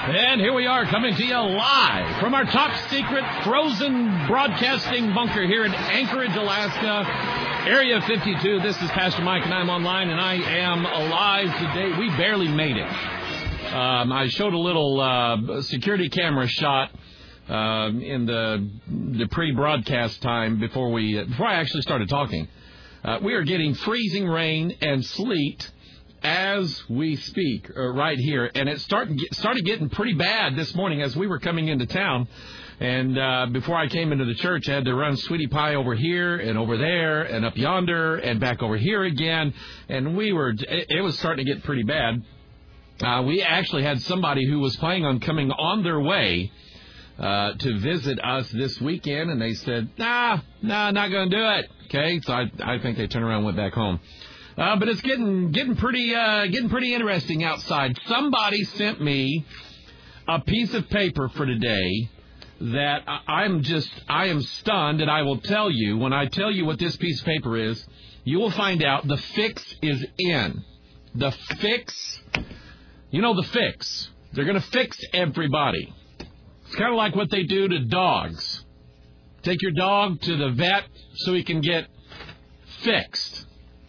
And here we are coming to you live from our top secret frozen broadcasting bunker here in Anchorage, Alaska, Area 52. This is Pastor Mike, and I'm online, and I am alive today. We barely made it. I showed a little security camera shot in the pre-broadcast time before I actually started talking. We are getting freezing rain and sleet as we speak right here, and it started getting pretty bad this morning as we were coming into town. And before I came into the church, I had to run Sweetie Pie over here and over there and up yonder and back over here again, and it was starting to get pretty bad. We actually had somebody who was planning on coming on their way to visit us this weekend, and they said, nah, not going to do it. Okay, so I think they turned around and went back home. But it's getting pretty interesting outside. Somebody sent me a piece of paper for today that I am stunned, and I will tell you, when I tell you what this piece of paper is, you will find out the fix is in. The fix, the fix. They're going to fix everybody. It's kind of like what they do to dogs. Take your dog to the vet so he can get fixed.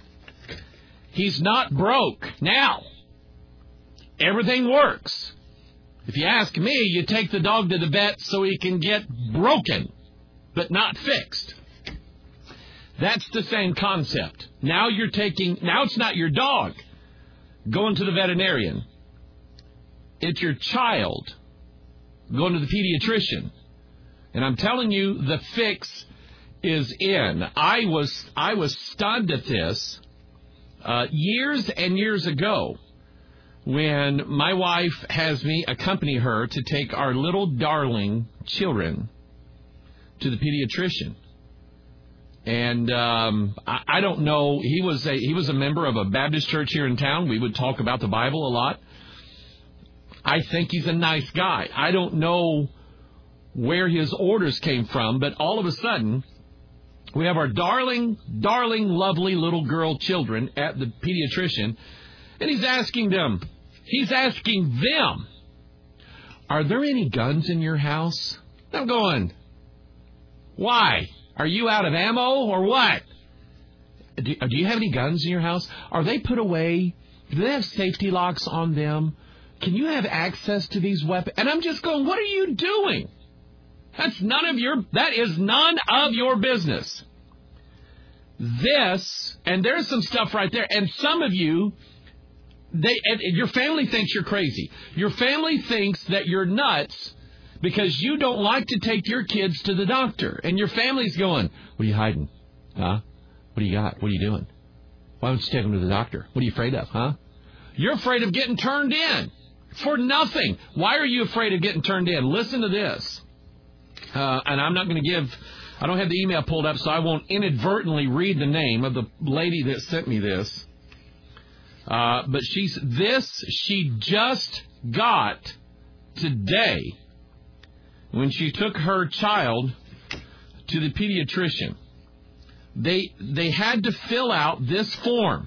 He's not broke. Now, everything works. If you ask me, you take the dog to the vet so he can get broken, but not fixed. That's the same concept. Now it's not your dog going to the veterinarian. It's your child going to the pediatrician. And I'm telling you, the fix is in. I was stunned at this. Years and years ago, when my wife has me accompany her to take our little darling children to the pediatrician. And I don't know, he was a member of a Baptist church here in town. We would talk about the Bible a lot. I think he's a nice guy. I don't know where his orders came from, but all of a sudden, we have our darling, lovely little girl children at the pediatrician, and he's asking them, are there any guns in your house? I'm going, why? Are you out of ammo or what? Do you have any guns in your house? Are they put away? Do they have safety locks on them? Can you have access to these weapons? And I'm just going, what are you doing? That is none of your business. And there's some stuff right there. And some of you, your family thinks you're crazy. Your family thinks that you're nuts because you don't like to take your kids to the doctor. And your family's going, what are you hiding? Huh? What do you got? What are you doing? Why don't you take them to the doctor? What are you afraid of, huh? You're afraid of getting turned in for nothing. Why are you afraid of getting turned in? Listen to this. And I'm not going to I don't have the email pulled up, so I won't inadvertently read the name of the lady that sent me this. But she just got today when she took her child to the pediatrician. They had to fill out this form.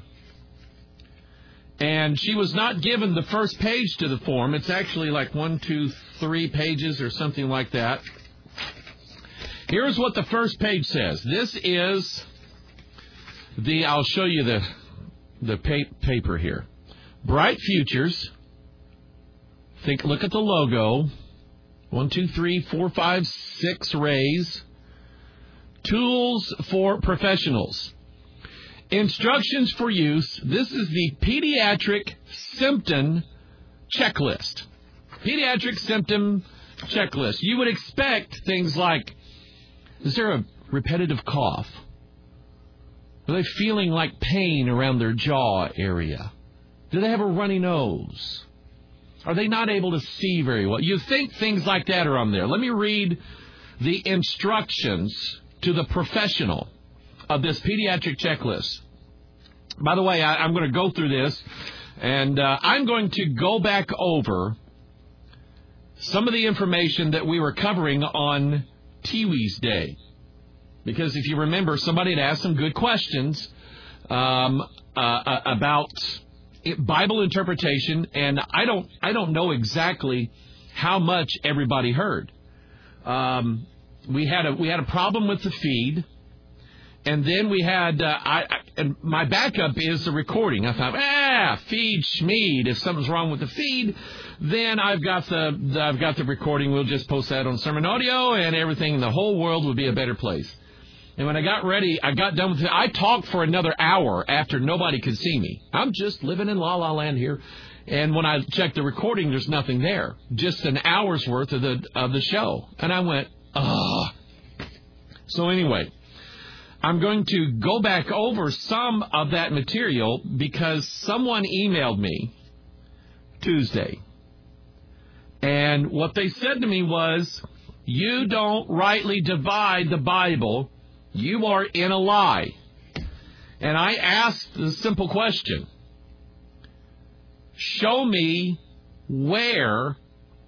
And she was not given the first page to the form. It's actually like 1, 2, 3 pages or something like that. Here's what the first page says. This is I'll show you the paper here. Bright Futures. Look at the logo. 1, 2, 3, 4, 5, 6 rays. Tools for professionals. Instructions for use. This is the Pediatric Symptom Checklist. Pediatric Symptom Checklist. You would expect things like, is there a repetitive cough? Are they feeling like pain around their jaw area? Do they have a runny nose? Are they not able to see very well? You think things like that are on there. Let me read the instructions to the professional of this pediatric checklist. By the way, I'm going to go through this, and I'm going to go back over some of the information that we were covering on Tiwi's Day. Because if you remember, somebody had asked some good questions about Bible interpretation, and I don't know exactly how much everybody heard. We had a problem with the feed, and then we had and my backup is the recording. I thought, feed schmeed. If something's wrong with the feed, then I've got the recording. We'll just post that on Sermon Audio, and everything in the whole world would be a better place. And when I got ready, I got done with it. I talked for another hour after nobody could see me. I'm just living in la-la land here. And when I checked the recording, there's nothing there. Just an hour's worth of the show. And I went, ugh. So anyway, I'm going to go back over some of that material because someone emailed me Tuesday. And what they said to me was, you don't rightly divide the Bible. You are in a lie. And I asked the simple question. Show me where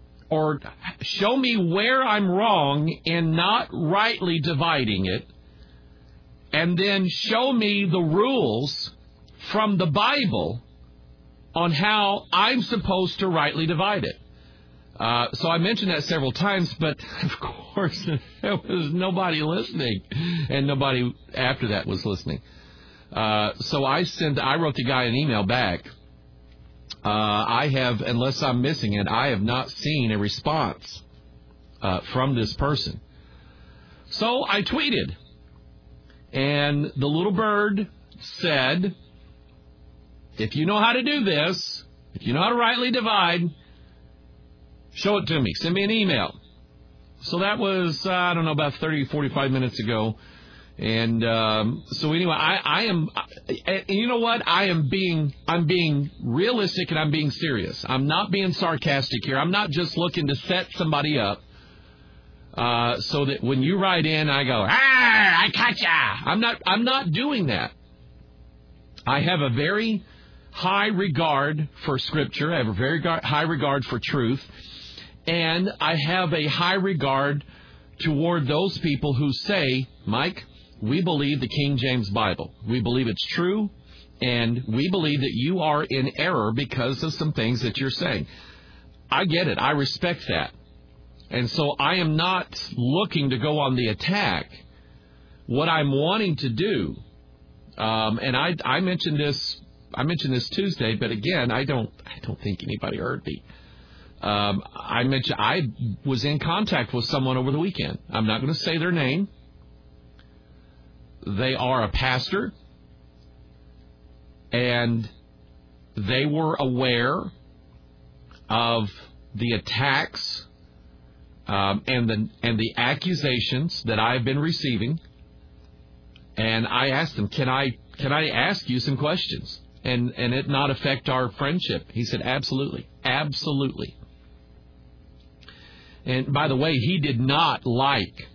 I'm wrong in not rightly dividing it, and then show me the rules from the Bible on how I'm supposed to rightly divide it. So I mentioned that several times, but of course there was nobody listening, and nobody after that was listening. So I wrote the guy an email back. I have, unless I'm missing it, I have not seen a response from this person. So I tweeted, and the little bird said, if you know how to do this, if you know how to rightly divide, show it to me. Send me an email. So that was, about 30, 45 minutes ago. And so anyway, I am, and you know what? I'm being realistic, and I'm being serious. I'm not being sarcastic here. I'm not just looking to set somebody up so that when you write in, I go, I caught ya. I'm not doing that. I have a very high regard for Scripture. I have a very high regard for truth. And I have a high regard toward those people who say, Mike, we believe the King James Bible. We believe it's true, and we believe that you are in error because of some things that you're saying. I get it. I respect that. And so I am not looking to go on the attack. What I'm wanting to do, and I mentioned this Tuesday, but again, I don't think anybody heard me. I was in contact with someone over the weekend. I'm not going to say their name. They are a pastor, and they were aware of the attacks and the accusations that I've been receiving. And I asked them, can I ask you some questions and it not affect our friendship? He said, absolutely, absolutely. And by the way, he did not like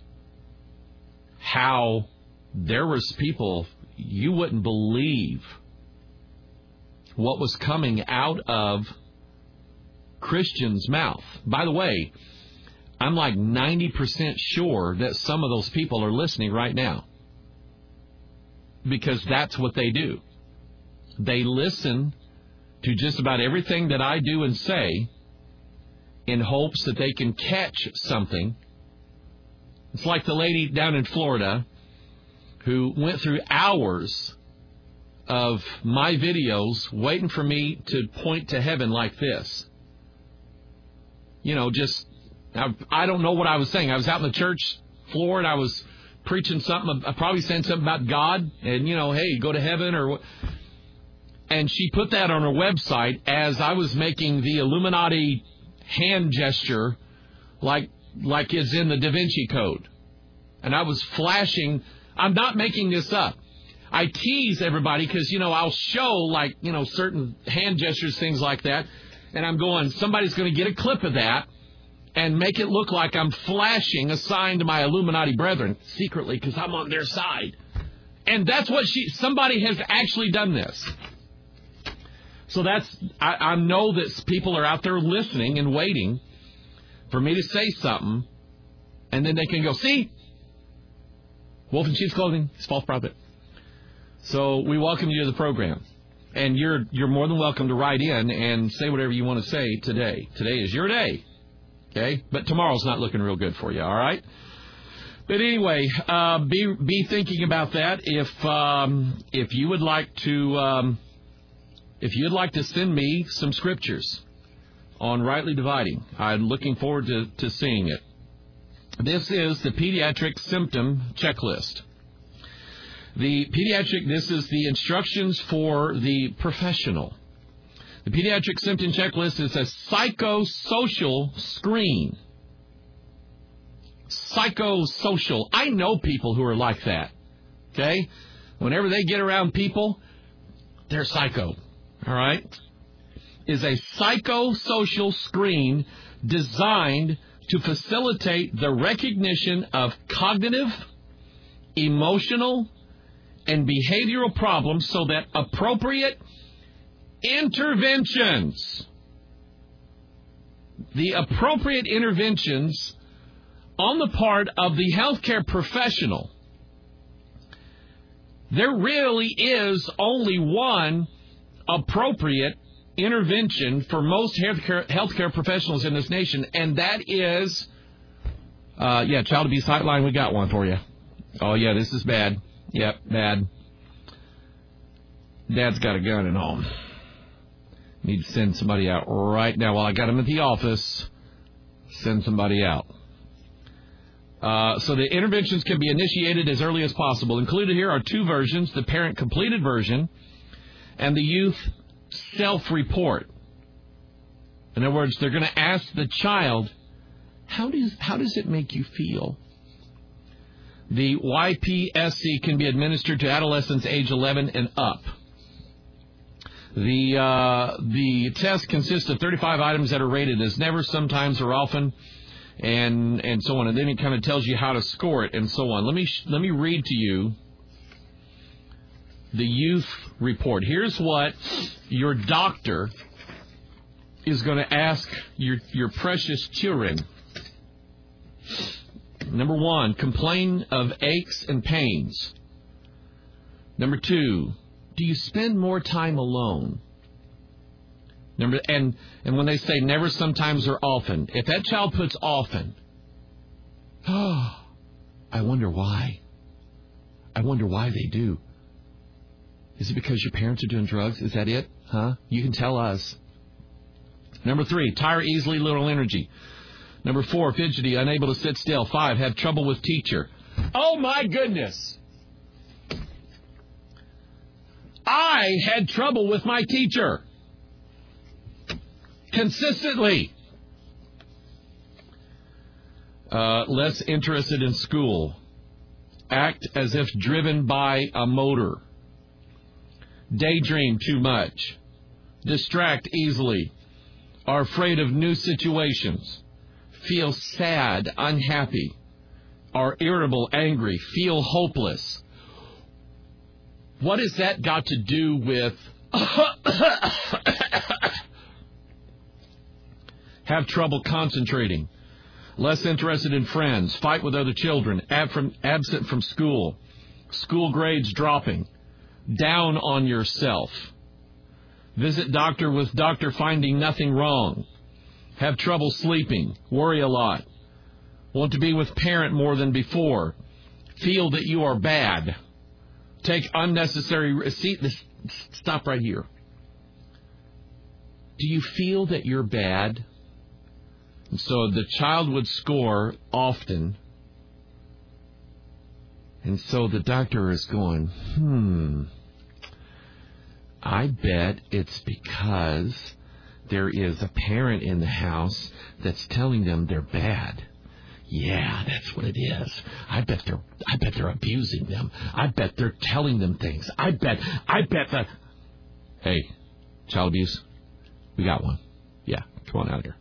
how there was people, you wouldn't believe what was coming out of Christians' mouth. By the way, I'm like 90% sure that some of those people are listening right now, because that's what they do. They listen to just about everything that I do and say in hopes that they can catch something. It's like the lady down in Florida who went through hours of my videos waiting for me to point to heaven like this. I don't know what I was saying. I was out in the church floor, and I was preaching something. I probably saying something about God and, hey, go to heaven or what. And she put that on her website as I was making the Illuminati hand gesture like it's in the Da Vinci Code. And I was flashing. I'm not making this up. I tease everybody because, I'll show certain hand gestures, things like that. And I'm going, somebody's going to get a clip of that and make it look like I'm flashing a sign to my Illuminati brethren secretly because I'm on their side. And that's what somebody has actually done this. So I know that people are out there listening and waiting for me to say something, and then they can go, see? Wolf in sheep's clothing, it's false prophet. So we welcome you to the program. And you're more than welcome to write in and say whatever you want to say today. Today is your day. Okay? But tomorrow's not looking real good for you, all right? But anyway, be thinking about that. If you would like to send me some scriptures on rightly dividing, I'm looking forward to seeing it. This is the pediatric symptom checklist. This is the instructions for the professional. The pediatric symptom checklist is a psychosocial screen. Psychosocial. I know people who are like that. Okay? Whenever they get around people, they're psycho. All right? Is a psychosocial screen designed to facilitate the recognition of cognitive, emotional, and behavioral problems so that appropriate interventions, on the part of the healthcare professional, there really is only one appropriate intervention for most healthcare professionals in this nation, and that is, Child Abuse Hotline, we got one for you. Oh, yeah, this is bad. Yep, bad. Dad's got a gun at home. Need to send somebody out right now. While I got him at the office, send somebody out. So the interventions can be initiated as early as possible. Included here are two versions, the parent completed version and the youth self-report. In other words, they're going to ask the child, how does it make you feel? The YPSC can be administered to adolescents age 11 and up. The test consists of 35 items that are rated as never, sometimes, or often, and so on. And then it kind of tells you how to score it and so on. Let me read to you the youth report. Here's what your doctor is going to ask your precious children. Number 1, complain of aches and pains. Number 2, do you spend more time alone? And when they say never, sometimes, or often, if that child puts often, I wonder why. I wonder why they do. Is it because your parents are doing drugs? Is that it? Huh? You can tell us. Number 3, tire easily, little energy. Number 4, fidgety, unable to sit still. 5, have trouble with teacher. Oh, my goodness. I had trouble with my teacher. Consistently. Less interested in school. Act as if driven by a motor. Daydream too much. Distract easily. Are afraid of new situations. Feel sad, unhappy. Are irritable, angry. Feel hopeless. What has that got to do with have trouble concentrating, less interested in friends, fight with other children, absent from school, school grades dropping, down on yourself, visit doctor with doctor finding nothing wrong, have trouble sleeping, worry a lot, want to be with parent more than before, feel that you are bad, take unnecessary stop right here. Do you feel that you're bad? And so the child would score often. And so the doctor is going, I bet it's because there is a parent in the house that's telling them they're bad. Yeah, that's what it is. I bet they're abusing them. I bet they're telling them things. I bet that. Hey, child abuse, we got one. Yeah, come on out of here.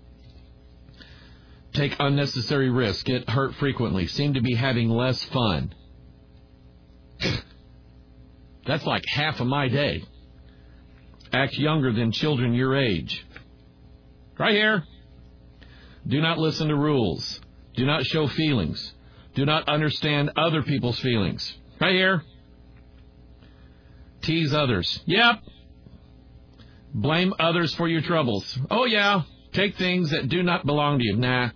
Take unnecessary risks. Get hurt frequently. Seem to be having less fun. That's like half of my day. Act younger than children your age. Right here. Do not listen to rules. Do not show feelings. Do not understand other people's feelings. Right here. Tease others. Yep. Blame others for your troubles. Oh, yeah. Take things that do not belong to you. Nah.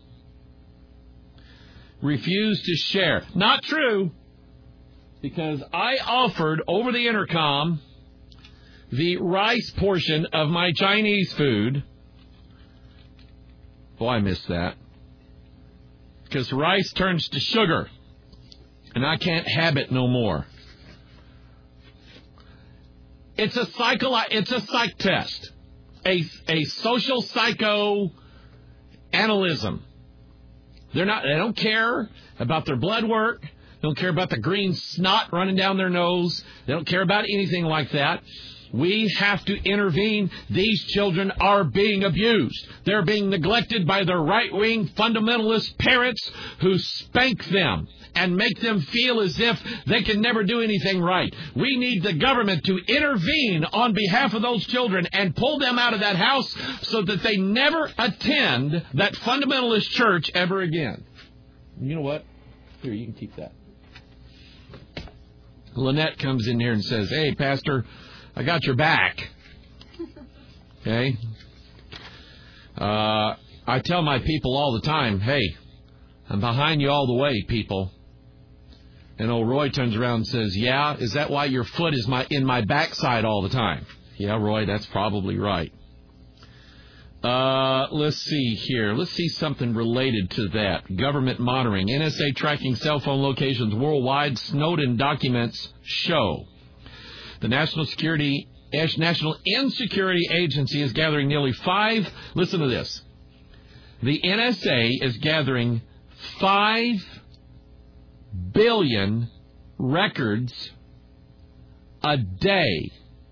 Refuse to share. Not true. Because I offered over the intercom the rice portion of my Chinese food. Boy, I missed that. Because rice turns to sugar. And I can't have it no more. It's a psych test. A social psychoanalysis. They don't care about their blood work. They don't care about the green snot running down their nose. They don't care about anything like that. We have to intervene. These children are being abused. They're being neglected by their right-wing fundamentalist parents who spank them and make them feel as if they can never do anything right. We need the government to intervene on behalf of those children and pull them out of that house so that they never attend that fundamentalist church ever again. You know what? Here, you can keep that. Lynette comes in here and says, "Hey, Pastor, I got your back." Okay? I tell my people all the time, "Hey, I'm behind you all the way, people." And old Roy turns around and says, "Yeah, is that why your foot is in my backside all the time?" Yeah, Roy, that's probably right. Let's see here. Let's see something related to that. Government monitoring. NSA tracking cell phone locations worldwide. Snowden documents show. The National Insecurity Agency is gathering nearly listen to this. The NSA is gathering 5 billion records a day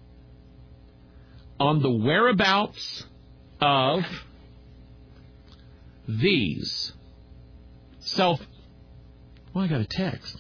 on the whereabouts of these I got a text.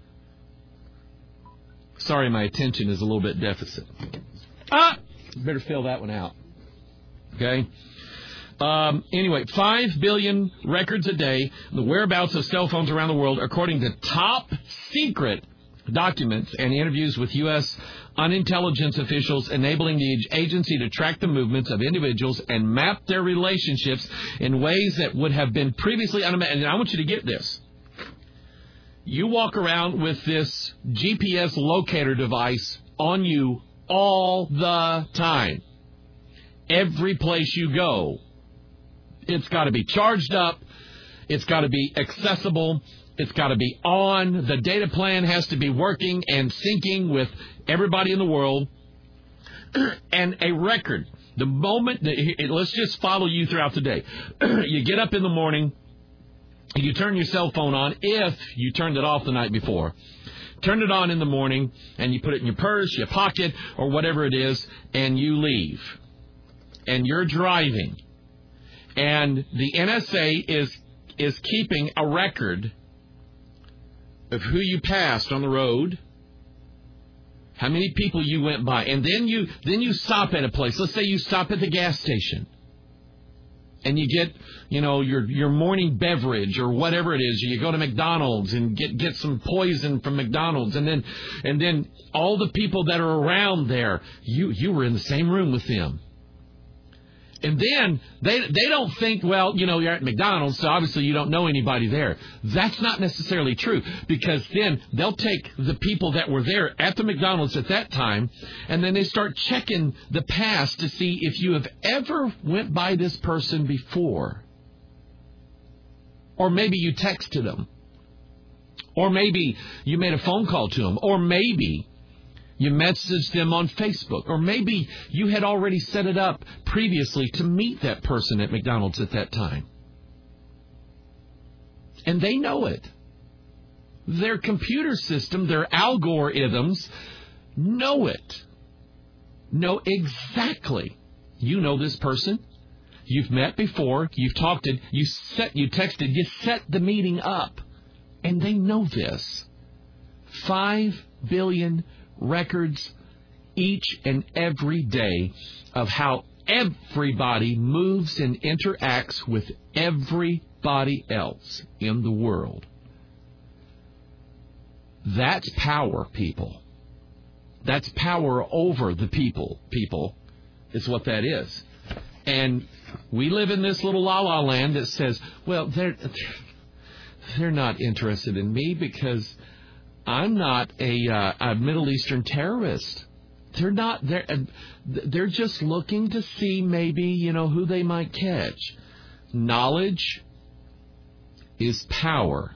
Sorry, my attention is a little bit deficit. Better fill that one out. Okay? Anyway, 5 billion records a day, the whereabouts of cell phones around the world, according to top secret documents and interviews with U.S. unintelligence officials, enabling the agency to track the movements of individuals and map their relationships in ways that would have been previously unimagined. And I want you to get this. You walk around with this GPS locator device on you all the time. Every place you go, it's got to be charged up. It's got to be accessible. It's got to be on. The data plan has to be working and syncing with everybody in the world. And a record. The moment, let's just follow you throughout the day. You get up in the morning. You turn your cell phone on if you turned it off the night before. Turn it on in the morning, and you put it in your purse, your pocket, or whatever it is, and you leave. And you're driving. And the NSA is keeping a record of who you passed on the road, how many people you went by, and then you stop at a place. Let's say you stop at the gas station. And you get, your morning beverage or whatever it is. You go to McDonald's and get some poison from McDonald's, and then all the people that are around there, you were in the same room with them. And then they don't think, well, you're at McDonald's, so obviously you don't know anybody there. That's not necessarily true, because then they'll take the people that were there at the McDonald's at that time, and then they start checking the past to see if you have ever went by this person before. Or maybe you texted them. Or maybe you made a phone call to them. Or maybe you messaged them on Facebook. Or maybe you had already set it up previously to meet that person at McDonald's at that time. And they know it. Their computer system, their algorithms know it. Know exactly. You know this person. You've met before. You've talked. You texted. You set the meeting up. And they know this. 5 billion records each and every day of how everybody moves and interacts with everybody else in the world. That's power, people. That's power over the people. People is what that is. And We live in this little la-la land that says, well, they're not interested in me because I'm not a Middle Eastern terrorist. They're just looking to see maybe, who they might catch. Knowledge is power.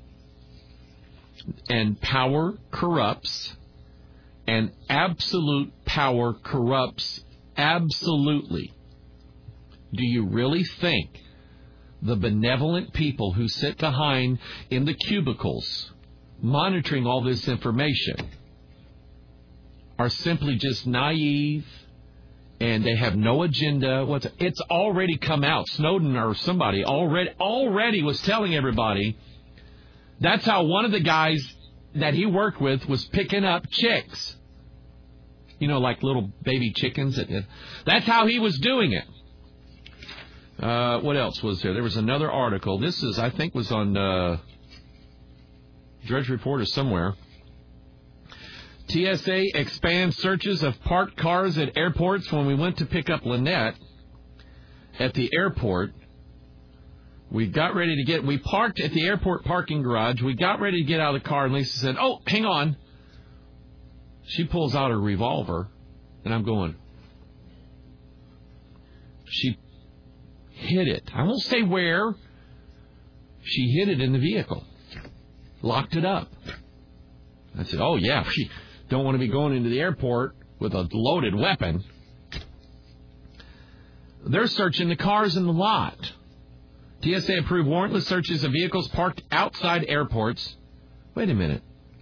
And power corrupts. And absolute power corrupts absolutely. Do you really think the benevolent people who sit behind in the cubicles monitoring all this information are simply just naive and they have no agenda? It's already come out. Snowden or somebody already was telling everybody that's how one of the guys that he worked with was picking up chicks. Like little baby chickens. That's how he was doing it. What else was there? There was another article. This I think was on Drudge Report or somewhere. TSA expands searches of parked cars at airports. When we went to pick up Lynette at the airport, we parked at the airport parking garage. We got ready to get out of the car, and Lisa said, "Oh, hang on." She pulls out her revolver, and I'm going, she hid it. I won't say where. She hid it in the vehicle. Locked it up. I said, oh, yeah, she don't want to be going into the airport with a loaded weapon. They're searching the cars in the lot. TSA approved warrantless searches of vehicles parked outside airports. Wait a minute.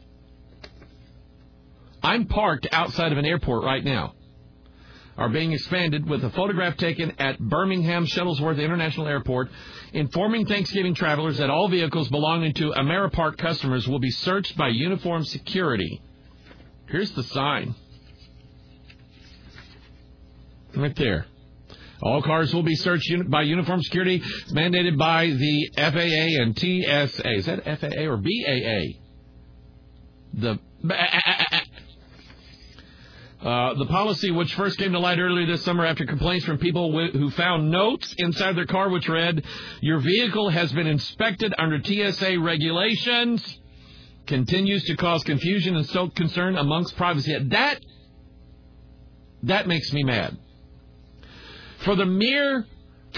I'm parked outside of an airport right now. Are being expanded with a photograph taken at Birmingham Shuttlesworth International Airport, informing Thanksgiving travelers that all vehicles belonging to Ameripark customers will be searched by uniformed security. Here's the sign. Right there. All cars will be searched by uniformed security. It's mandated by the FAA and TSA. Is that FAA or BAA? The policy, which first came to light earlier this summer after complaints from people who found notes inside their car which read, "Your vehicle has been inspected under TSA regulations," continues to cause confusion and stoke concern amongst privacy. That makes me mad. For the mere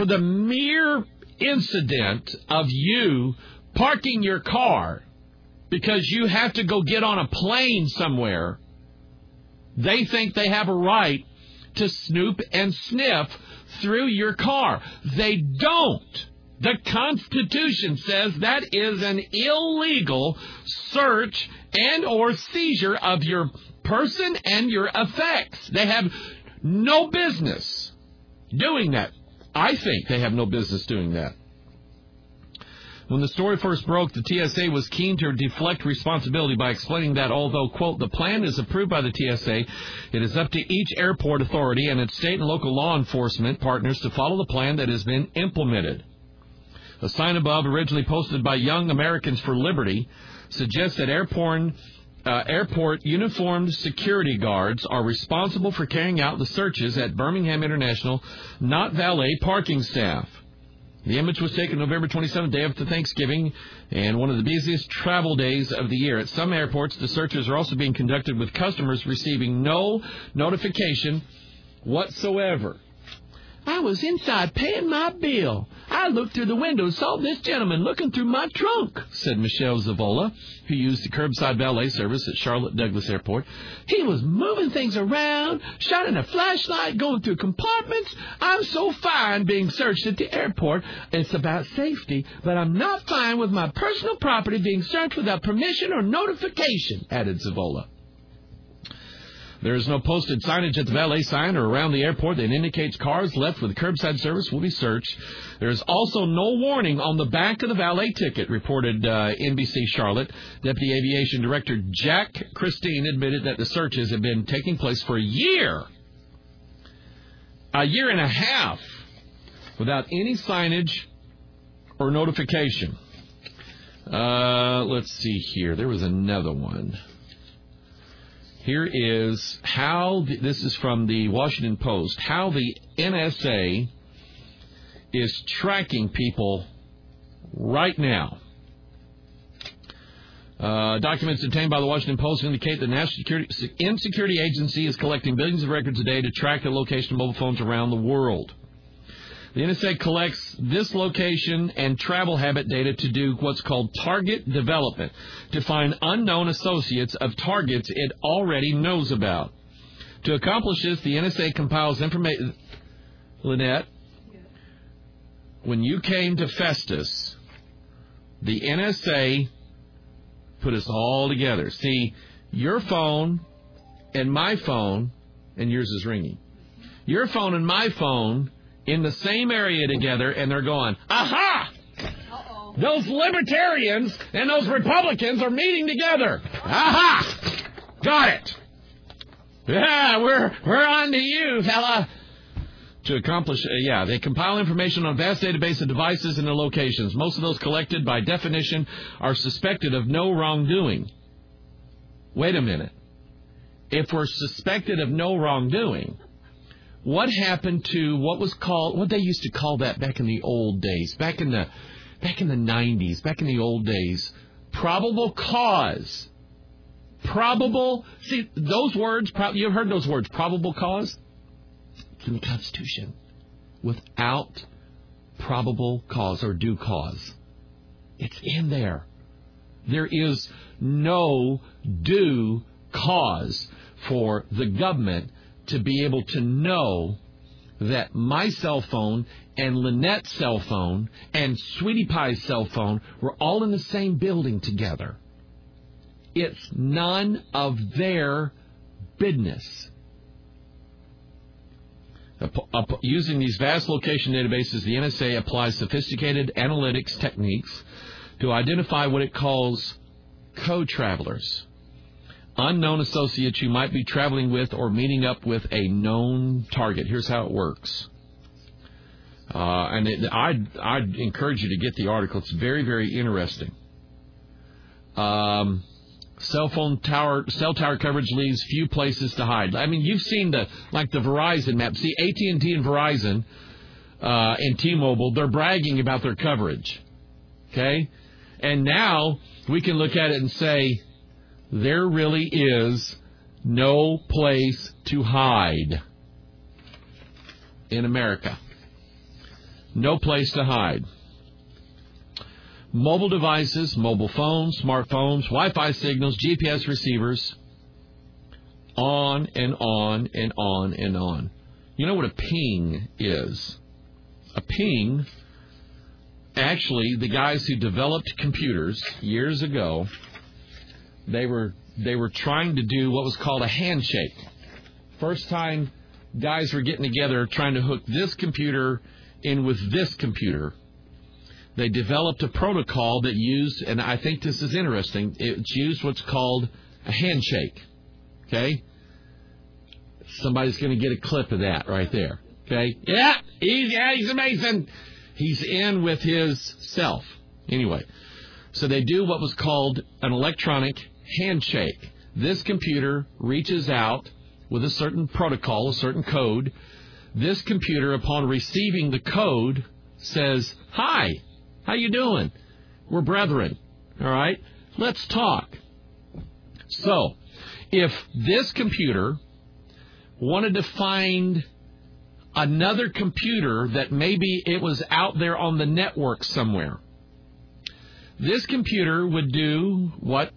incident of you parking your car because you have to go get on a plane somewhere, they think they have a right to snoop and sniff through your car. They don't. The Constitution says that is an illegal search and or seizure of your person and your effects. They have no business doing that. I think they have no business doing that. When the story first broke, the TSA was keen to deflect responsibility by explaining that although, quote, the plan is approved by the TSA, it is up to each airport authority and its state and local law enforcement partners to follow the plan that has been implemented. The sign above, originally posted by Young Americans for Liberty, suggests that airport uniformed security guards are responsible for carrying out the searches at Birmingham International, not valet parking staff. The image was taken November 27th, day after Thanksgiving, and one of the busiest travel days of the year. At some airports, the searches are also being conducted with customers receiving no notification whatsoever. I was inside paying my bill. I looked through the window and saw this gentleman looking through my trunk, said Michelle Zavola, who used the curbside valet service at Charlotte Douglas Airport. He was moving things around, shining a flashlight, going through compartments. I'm so fine being searched at the airport. It's about safety, but I'm not fine with my personal property being searched without permission or notification, added Zavola. There is no posted signage at the valet sign or around the airport that indicates cars left with curbside service will be searched. There is also no warning on the back of the valet ticket, reported NBC Charlotte. Deputy Aviation Director Jack Christine admitted that the searches have been taking place for a year and a half, without any signage or notification. Let's see here. There was another one. Here is how, this is from the Washington Post, how the NSA is tracking people right now. Documents obtained by the Washington Post indicate the National Security Agency is collecting billions of records a day to track the location of mobile phones around the world. The NSA collects this location and travel habit data to do what's called target development, to find unknown associates of targets it already knows about. To accomplish this, the NSA compiles information. Lynette, when you came to Festus, the NSA put us all together. See, your phone and my phone, and yours is ringing. Your phone and my phone in the same area together, and they're going, aha! Uh-oh. Those libertarians and those Republicans are meeting together. Aha! Got it. Yeah, we're on to you, fella. To accomplish, they compile information on a vast database of devices and their locations. Most of those collected, by definition, are suspected of no wrongdoing. Wait a minute. If we're suspected of no wrongdoing, what happened to what they used to call that back in the old days, back in the 90s, back in the old days, probable cause. See, those words, you've heard those words, probable cause? In the Constitution, without probable cause or due cause. It's in there. There is no due cause for the government to be able to know that my cell phone and Lynette's cell phone and Sweetie Pie's cell phone were all in the same building together. It's none of their business. Using these vast location databases, the NSA applies sophisticated analytics techniques to identify what it calls co-travelers, unknown associates you might be traveling with or meeting up with a known target. Here's how it works. I'd encourage you to get the article. It's very, very interesting. Cell tower coverage leaves few places to hide. I mean, you've seen the Verizon map. See, AT&T and Verizon and T-Mobile, they're bragging about their coverage. Okay? And now we can look at it and say, there really is no place to hide in America. No place to hide. Mobile devices, mobile phones, smartphones, Wi-Fi signals, GPS receivers, on and on and on and on. You know what a ping is? A ping, actually, the guys who developed computers years ago, they were trying to do what was called a handshake. First time guys were getting together trying to hook this computer in with this computer. They developed a protocol that used, and I think this is interesting, it's used what's called a handshake. Okay? Somebody's going to get a clip of that right there. Okay? Yeah, he's amazing. He's in with his self. Anyway, so they do what was called an electronic handshake. This computer reaches out with a certain protocol, a certain code. This computer, upon receiving the code, says, "Hi. How you doing? We're brethren, all right? Let's talk." So, if this computer wanted to find another computer that maybe it was out there on the network somewhere, this computer would do what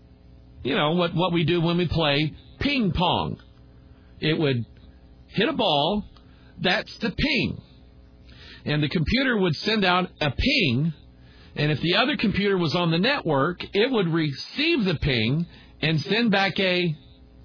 we do when we play ping pong. It would hit a ball, that's the ping. And the computer would send out a ping, and if the other computer was on the network, it would receive the ping and send back a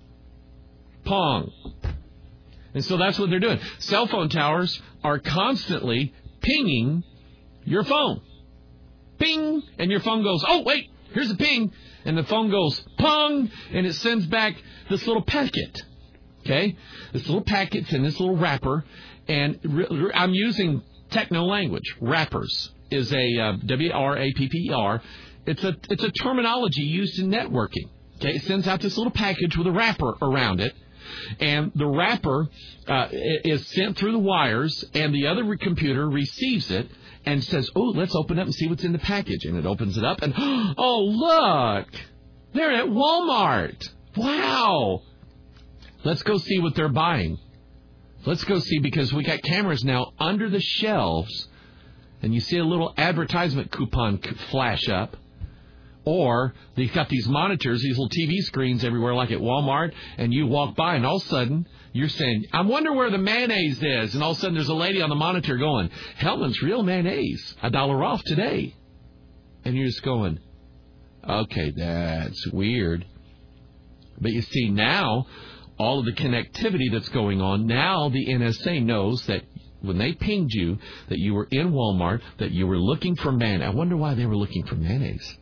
pong. And so that's what they're doing. Cell phone towers are constantly pinging your phone. Ping! And your phone goes, oh, wait, here's a ping. And the phone goes, pong! And it sends back this little packet. Okay? This little packet's in this little wrapper. And I'm using techno language. Wrappers is a W-R-A-P-P-E-R. It's a terminology used in networking. Okay, it sends out this little package with a wrapper around it, and the wrapper is sent through the wires, and the other computer receives it and says, oh, let's open up and see what's in the package. And it opens it up, and, oh, look, they're at Walmart. Wow. Let's go see what they're buying. Let's go see, because we got cameras now under the shelves, and you see a little advertisement coupon flash up. Or they've got these monitors, these little TV screens everywhere, like at Walmart, and you walk by, and all of a sudden, you're saying, I wonder where the mayonnaise is. And all of a sudden, there's a lady on the monitor going, Hellman's Real Mayonnaise, $1 off today. And you're just going, okay, that's weird. But you see, now, all of the connectivity that's going on, now the NSA knows that when they pinged you, that you were in Walmart, that you were looking for mayonnaise. I wonder why they were looking for mayonnaise.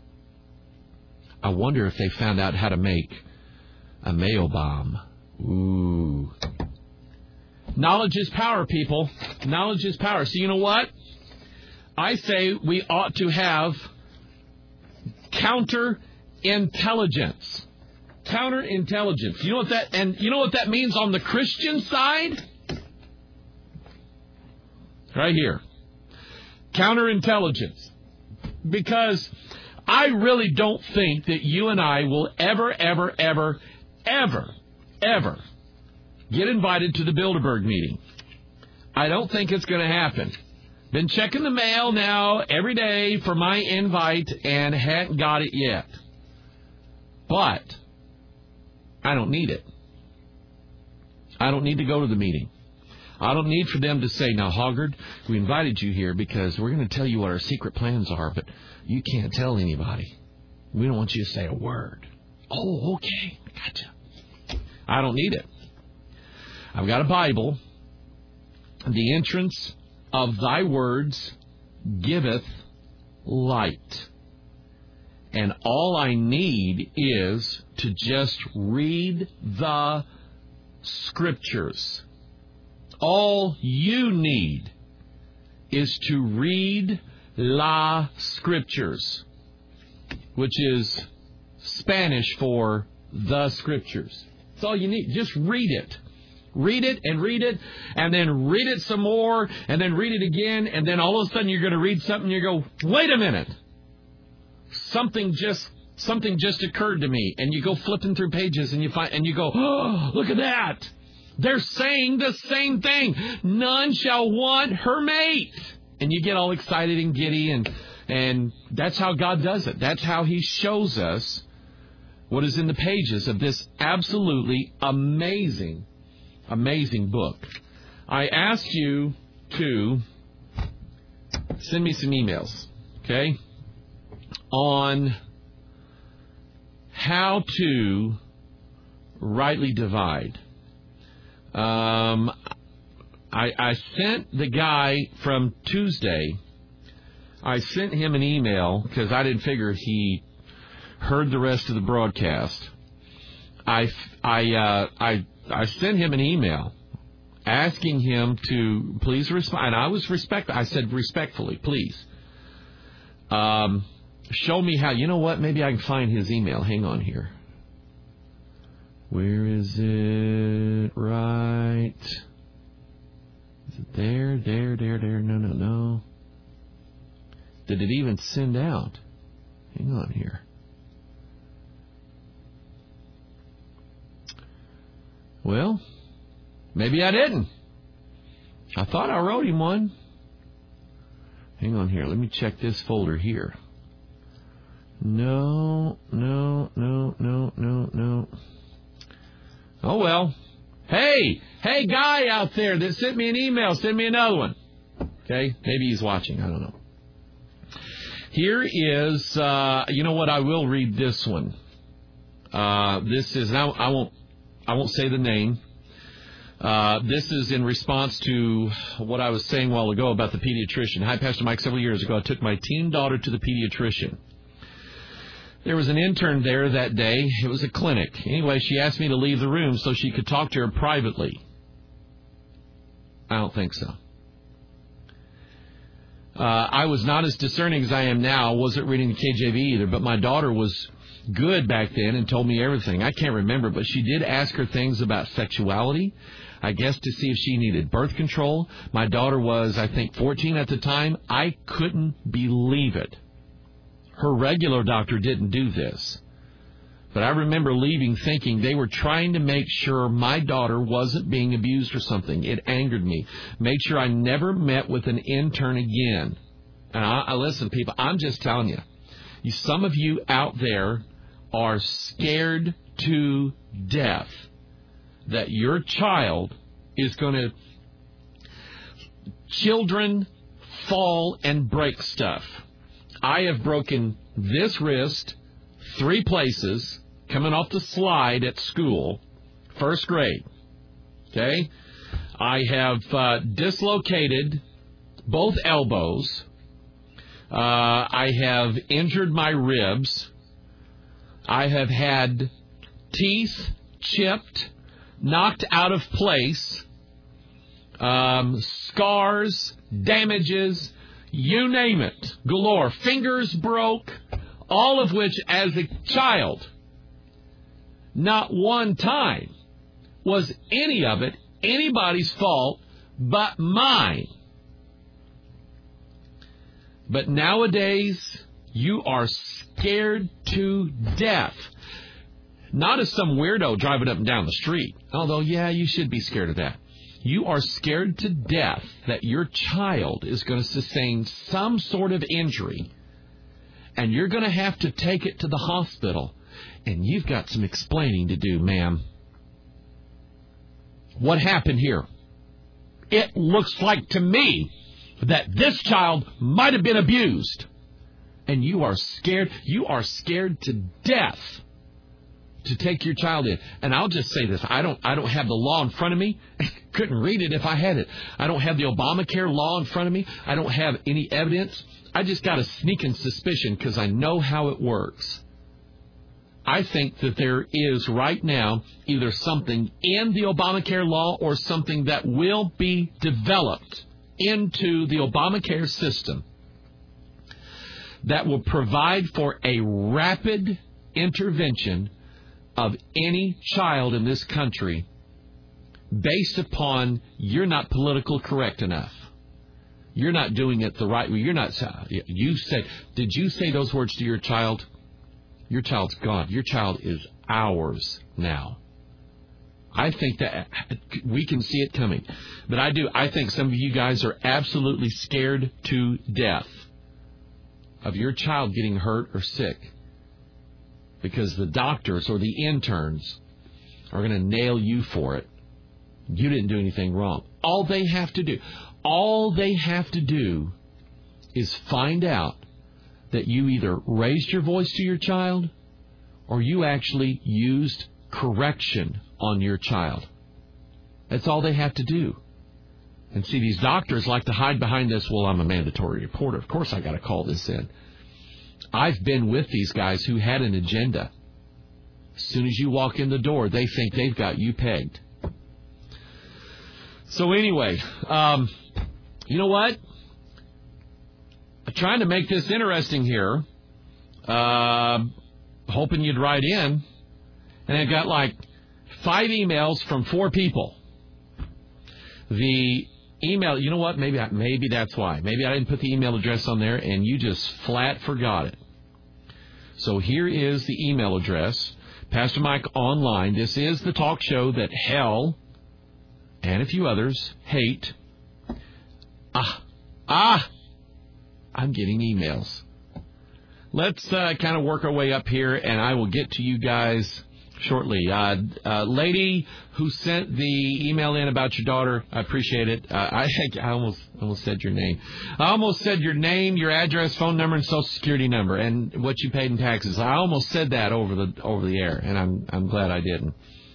I wonder if they found out how to make a mayo bomb. Ooh. Knowledge is power, people. Knowledge is power. So you know what? I say we ought to have counterintelligence. Counterintelligence. You know what that, and you know what that means on the Christian side? Right here. Counterintelligence. Because I really don't think that you and I will ever get invited to the Bilderberg meeting. I don't think it's going to happen. Been checking the mail now every day for my invite and hadn't got it yet. But I don't need it. I don't need to go to the meeting. I don't need for them to say, now, Hoggard, we invited you here because we're going to tell you what our secret plans are, but you can't tell anybody. We don't want you to say a word. Oh, okay. Gotcha. I don't need it. I've got a Bible. The entrance of thy words giveth light. And all I need is to just read the Scriptures. All you need is to read La Scriptures, which is Spanish for the Scriptures. That's all you need. Just read it. Read it, and then read it some more, and then read it again, and then all of a sudden you're going to read something and you go, wait a minute. Something just occurred to me, and you go flipping through pages and you go, oh, look at that. They're saying the same thing. None shall want her mate. And you get all excited and giddy, and that's how God does it. That's how He shows us what is in the pages of this absolutely amazing book. I asked you to send me some emails, okay, on how to rightly divide. I sent the guy from Tuesday, I sent him an email because I didn't figure he heard the rest of the broadcast. I sent him an email asking him to please respond. And I was I said respectfully, please, show me how. You know what? Maybe I can find his email. Hang on here. Where is it? Right. Is it there? No. Did it even send out? Hang on here. Well, maybe I didn't. I thought I wrote him one. Hang on here. Let me check this folder here. No. Oh, well. Hey, guy out there that sent me an email, send me another one. Okay, maybe he's watching. I don't know. Here is, you know what? I will read this one. This is, now I won't say the name. This is in response to what I was saying a while ago about the pediatrician. Hi, Pastor Mike. Several years ago, I took my teen daughter to the pediatrician. There was an intern there that day. It was a clinic. Anyway, she asked me to leave the room so she could talk to her privately. I don't think so. I was not as discerning as I am now. I wasn't reading the KJV either, but my daughter was good back then and told me everything. I can't remember, but she did ask her things about sexuality, I guess to see if she needed birth control. My daughter was, I think, 14 at the time. I couldn't believe it. Her regular doctor didn't do this. But I remember leaving thinking they were trying to make sure my daughter wasn't being abused or something. It angered me. Made sure I never met with an intern again. And I listen, people, I'm just telling you. Some of you out there are scared to death that your child is going to... Children fall and break stuff. I have broken this wrist 3 places coming off the slide at school, 1st grade. Okay? I have dislocated both elbows. I have injured my ribs. I have had teeth chipped, knocked out of place, scars, damages, you name it, galore. Fingers broke, all of which as a child, not one time was any of it anybody's fault but mine. But nowadays, you are scared to death. Not as some weirdo driving up and down the street. Although, yeah, you should be scared of that. You are scared to death that your child is going to sustain some sort of injury. And you're going to have to take it to the hospital. And you've got some explaining to do, ma'am. What happened here? It looks like to me that this child might have been abused. And you are scared to death to take your child in. And I'll just say this, I don't have the law in front of me. Couldn't read it if I had it. I don't have the Obamacare law in front of me. I don't have any evidence. I just got a sneaking suspicion because I know how it works. I think that there is right now either something in the Obamacare law or something that will be developed into the Obamacare system that will provide for a rapid intervention of any child in this country based upon you're not political correct enough. You're not doing it the right way. You're not. You said, did you say those words to your child? Your child's gone. Your child is ours now. I think that we can see it coming. But I think some of you guys are absolutely scared to death of your child getting hurt or sick because the doctors or the interns are going to nail you for it. You didn't do anything wrong. All they have to do is find out that you either raised your voice to your child or you actually used correction on your child. That's all they have to do. And see, these doctors like to hide behind this, well, I'm a mandatory reporter. Of course I got to call this in. I've been with these guys who had an agenda. As soon as you walk in the door, they think they've got you pegged. So anyway, you know what? I'm trying to make this interesting here. Hoping you'd write in. And I got like 5 emails from 4 people. The email, you know what? Maybe that's why. Maybe I didn't put the email address on there and you just flat forgot it. So here is the email address. Pastor Mike Online. This is the talk show that hell and a few others hate. I'm getting emails. Let's kind of work our way up here, and I will get to you guys shortly. Lady who sent the email in about your daughter, I appreciate it. I almost said your name. I almost said your name, your address, phone number, and Social Security number, and what you paid in taxes. I almost said that over the air, and I'm glad I didn't.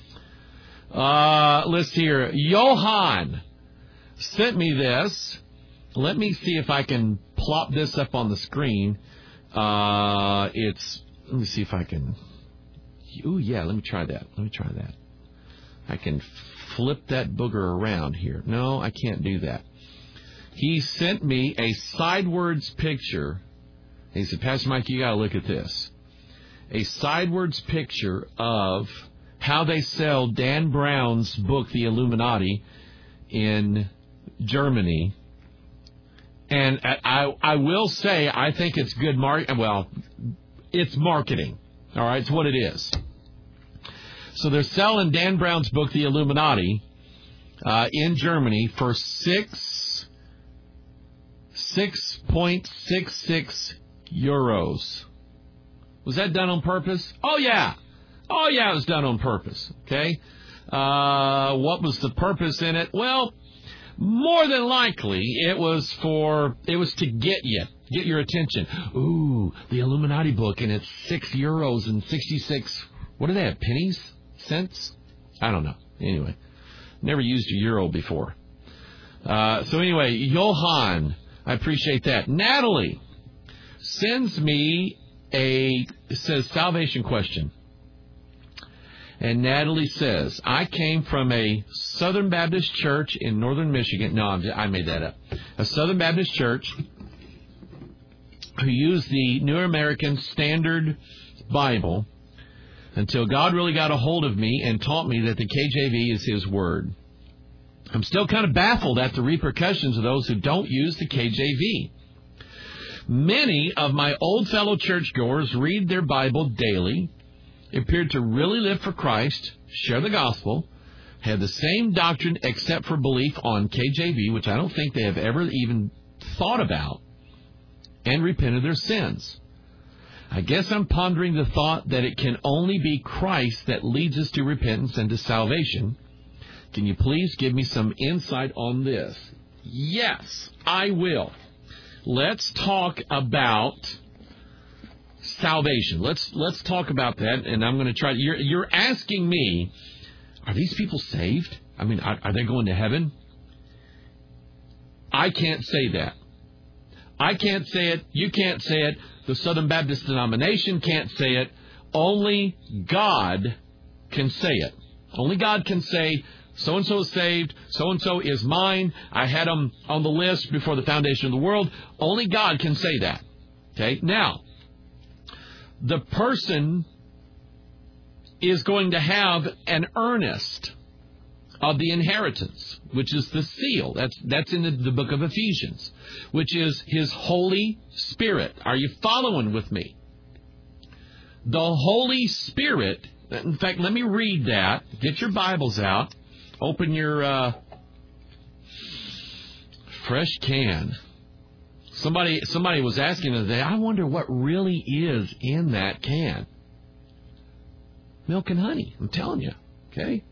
Let's hear. Johan sent me this. Let me see if I can plop this up on the screen. Let me see if I can. Oh, yeah, let me try that. I can flip that booger around here. No, I can't do that. He sent me a sidewards picture. He said, Pastor Mike, you got to look at this. a sidewards picture of how they sell Dan Brown's book, The Illuminati, in Germany. And I will say, I think it's good it's marketing. All right, it's what it is. So they're selling Dan Brown's book, The Illuminati, in Germany for €6.66. Was that done on purpose? Oh, yeah, it was done on purpose. Okay. What was the purpose in it? Well, more than likely, it was to get your attention. Ooh, the Illuminati book, and it's €6.66. What do they have? Pennies? Cents? I don't know. Anyway, never used a euro before. So anyway, Johann, I appreciate that. Natalie sends me it says salvation question. And Natalie says, I came from a Southern Baptist church in northern Michigan. No, I made that up. A Southern Baptist church who used the New American Standard Bible until God really got a hold of me and taught me that the KJV is His Word. I'm still kind of baffled at the repercussions of those who don't use the KJV. Many of my old fellow churchgoers read their Bible daily, appeared to really live for Christ, share the gospel, have the same doctrine except for belief on KJV, which I don't think they have ever even thought about, and repent of their sins. I guess I'm pondering the thought that it can only be Christ that leads us to repentance and to salvation. Can you please give me some insight on this? Yes, I will. Let's talk about salvation. Let's talk about that, and I'm going to try. You're asking me, are these people saved? I mean, are they going to heaven? I can't say that. I can't say it. You can't say it. The Southern Baptist denomination can't say it. Only God can say it. Only God can say, so-and-so is saved, so-and-so is mine. I had them on the list before the foundation of the world. Only God can say that. Okay? Now, the person is going to have an earnest of the inheritance, which is the seal. That's in the book of Ephesians, which is His Holy Spirit. Are you following with me? The Holy Spirit, in fact, let me read that. Get your Bibles out. Open your fresh can. Somebody was asking today, I wonder what really is in that can. Milk and honey, I'm telling you. Okay?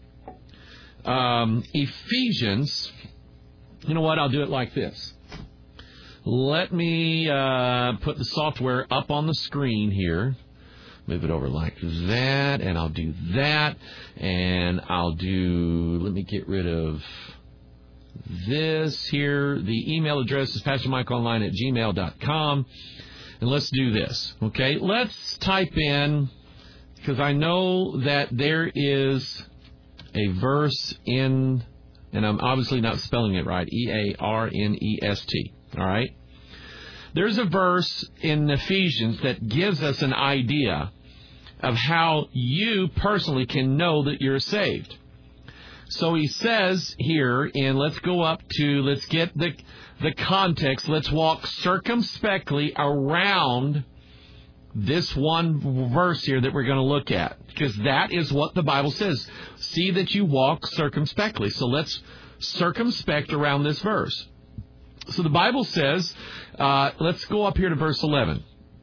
Ephesians, you know what? I'll do it like this. Let me put the software up on the screen here. Move it over like that, and I'll do that, and let me get rid of this here. The email address is pastormikeonline@gmail.com, and let's do this, okay? Let's type in, because I know that there is a verse in, and I'm obviously not spelling it right, Earnest, all right? There's a verse in Ephesians that gives us an idea of how you personally can know that you're saved. So he says here, and let's get the context. Let's walk circumspectly around this one verse here that we're going to look at, because that is what the Bible says. See that you walk circumspectly. So let's circumspect around this verse. So the Bible says, let's go up here to verse 11.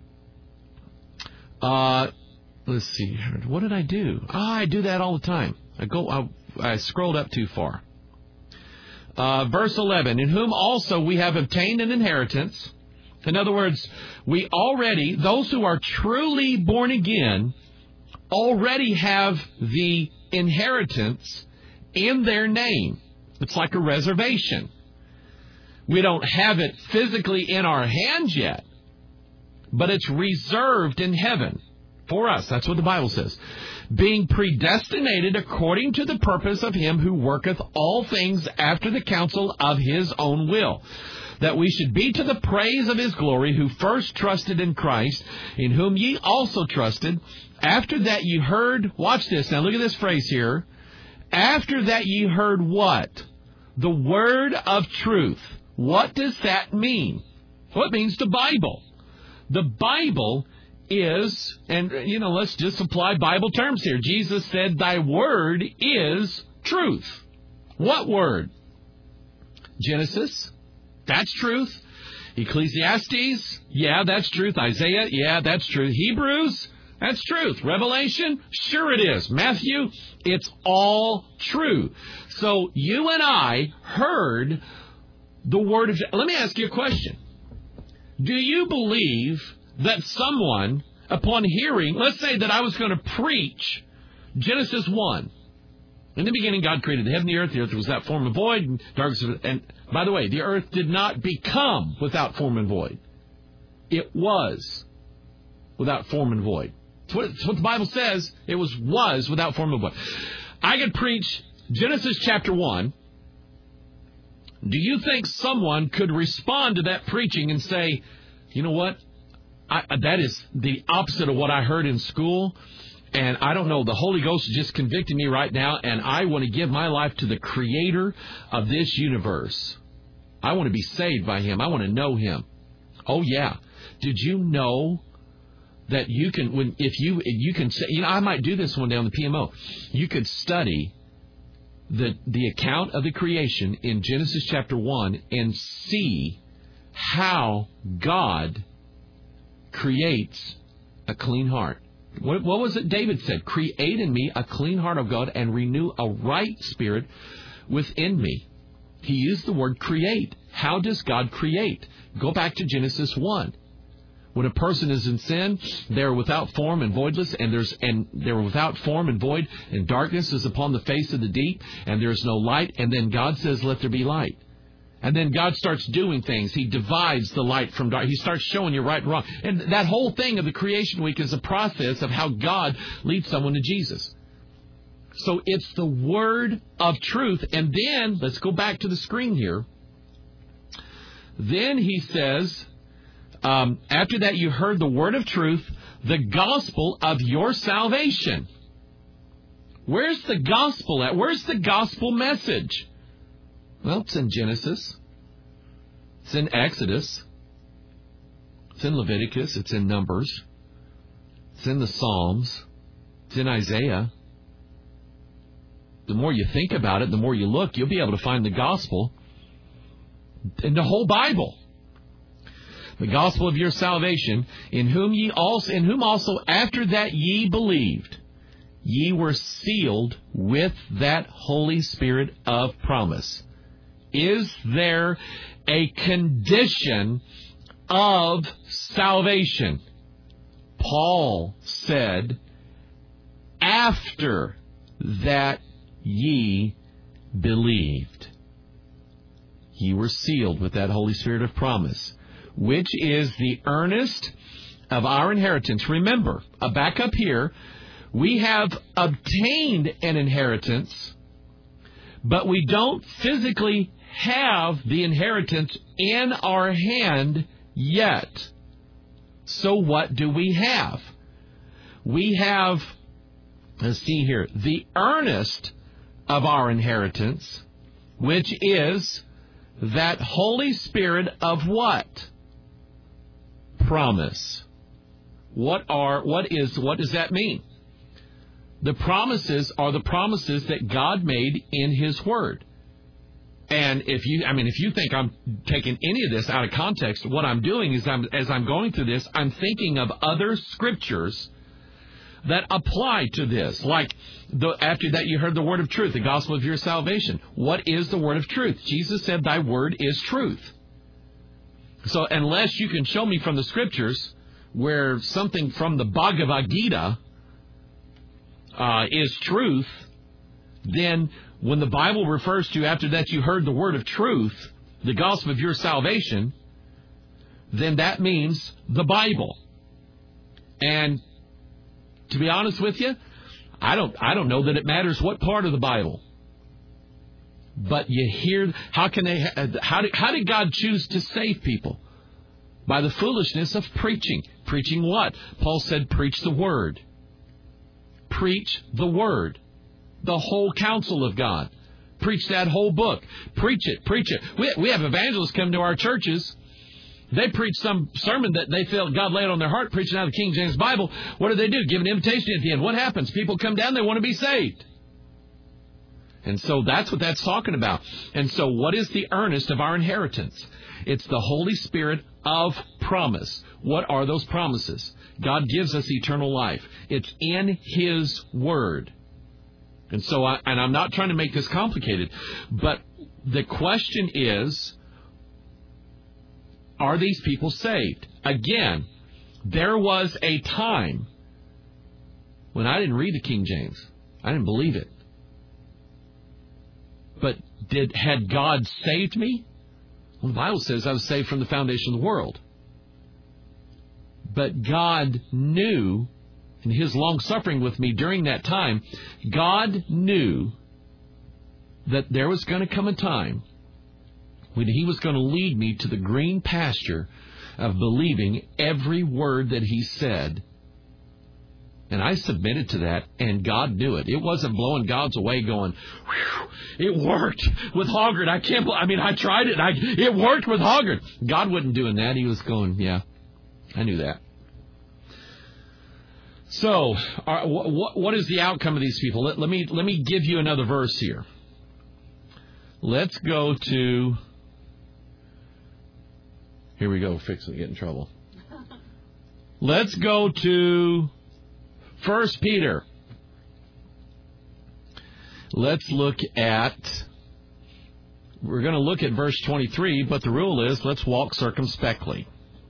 Let's see. What did I do? I do that all the time. I scrolled up too far. Verse 11, in whom also we have obtained an inheritance. In other words, those who are truly born again, already have the inheritance in their name. It's like a reservation. We don't have it physically in our hands yet, but it's reserved in heaven for us. That's what the Bible says. Being predestinated according to the purpose of Him who worketh all things after the counsel of His own will. that we should be to the praise of his glory, who first trusted in Christ, in whom ye also trusted. After that ye heard, watch this, now look at this phrase here. After that ye heard what? The word of truth. What does that mean? What means the Bible? The Bible is, and let's just apply Bible terms here. Jesus said, thy word is truth. What word? Genesis, that's truth. Ecclesiastes, yeah, that's truth. Isaiah, yeah, that's truth. Hebrews, that's truth. Revelation, sure it is. Matthew, it's all true. So you and I heard the word of... Let me ask you a question. Do you believe that someone, upon hearing, let's say that I was going to preach Genesis 1. In the beginning, God created the heaven and the earth. The earth was without form and void. And darkness, and by the way, the earth did not become without form and void. It was without form and void. It's what the Bible says. It was without form and void. I could preach Genesis chapter 1. Do you think someone could respond to that preaching and say, you know what? That is the opposite of what I heard in school. And I don't know, the Holy Ghost is just convicting me right now, and I want to give my life to the Creator of this universe. I want to be saved by Him. I want to know Him. Oh, yeah. Did you know that you can, if you can say, I might do this one day on the PMO. You could study the account of the creation in Genesis chapter 1 and see how God creates a clean heart. What was it David said? Create in me a clean heart, O God, and renew a right spirit within me. He used the word create. How does God create? Go back to Genesis 1. When a person is in sin, they're without form and voidless, and they're without form and void, and darkness is upon the face of the deep, and there is no light. And then God says, let there be light. And then God starts doing things. He divides the light from dark. He starts showing you right and wrong. And that whole thing of the creation week is a process of how God leads someone to Jesus. So it's the word of truth. And then, let's go back to the screen here. Then he says, after that you heard the word of truth, the gospel of your salvation. Where's the gospel at? Where's the gospel message? Well, it's in Genesis. It's in Exodus. It's in Leviticus. It's in Numbers. It's in the Psalms. It's in Isaiah. The more you think about it, the more you look, you'll be able to find the gospel in the whole Bible. The gospel of your salvation, in whom also after that ye believed, ye were sealed with that Holy Spirit of promise. Is there a condition of salvation? Paul said, after that ye believed, ye were sealed with that Holy Spirit of promise, which is the earnest of our inheritance. Remember, back up here, we have obtained an inheritance, but we don't physically have the inheritance in our hand yet. So what do we have? We have, let's see here, the earnest of our inheritance, which is that Holy Spirit of what? Promise. What does that mean? The promises are the promises that God made in His Word. And if you think I'm taking any of this out of context, what I'm doing is as I'm going through this, I'm thinking of other scriptures that apply to this. Like, after that you heard the word of truth, the gospel of your salvation. What is the word of truth? Jesus said, thy word is truth. So unless you can show me from the scriptures where something from the Bhagavad Gita is truth, then when the Bible refers to after that you heard the word of truth, the gospel of your salvation, then that means the Bible. And to be honest with you, I don't know that it matters what part of the Bible. But you hear, how did God choose to save people? By the foolishness of preaching. Preaching what? Paul said, preach the Word. Preach the Word. The whole counsel of God. Preach that whole book. Preach it. Preach it. We have evangelists come to our churches. They preach some sermon that they felt God laid on their heart, preaching out of the King James Bible. What do? Give an invitation at the end. What happens? People come down, they want to be saved. And so that's what that's talking about. And so what is the earnest of our inheritance? It's the Holy Spirit of promise. What are those promises? God gives us eternal life. It's in His Word. And so, I'm not trying to make this complicated, but the question is, are these people saved? Again, there was a time when I didn't read the King James. I didn't believe it. But had God saved me? Well, the Bible says I was saved from the foundation of the world. But God knew, in His long-suffering with me during that time, God knew that there was going to come a time when He was going to lead me to the green pasture of believing every word that He said. And I submitted to that, and God knew it. It wasn't blowing God's away going, whew, it worked with Hoggard. I tried it. It worked with Hoggard. God wasn't doing that. He was going, yeah, I knew that. So, what is the outcome of these people? Let me give you another verse here. Let's go to... Here we go, fixing to get in trouble. Let's go to 1 Peter. We're going to look at verse 23, but the rule is let's walk circumspectly.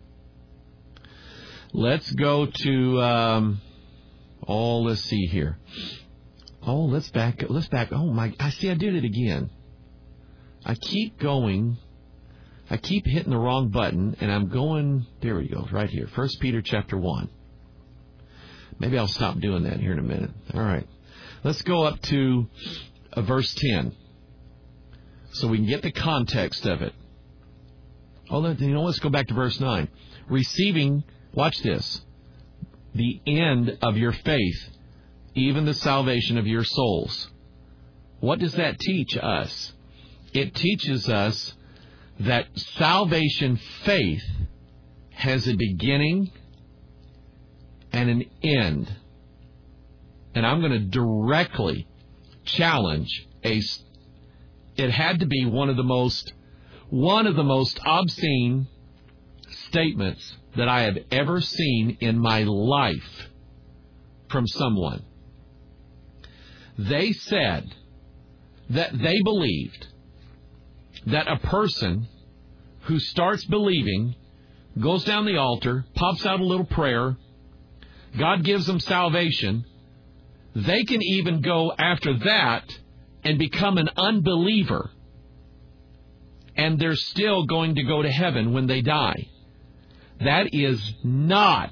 Let's go to, let's see here. Let's back. I did it again. I keep going. I keep hitting the wrong button, and I'm going, there we go, right here, 1 Peter chapter 1. Maybe I'll stop doing that here in a minute. All right. Let's go up to verse 10 so we can get the context of it. Let's go back to verse 9. Receiving, watch this, the end of your faith, even the salvation of your souls. What does that teach us? It teaches us that salvation faith has a beginning and an end. And I'm going to directly challenge it had to be one of the most obscene statements that I have ever seen in my life from someone. They said that they believed that a person who starts believing, goes down the altar, pops out a little prayer, God gives them salvation, they can even go after that and become an unbeliever, and they're still going to go to heaven when they die. That is not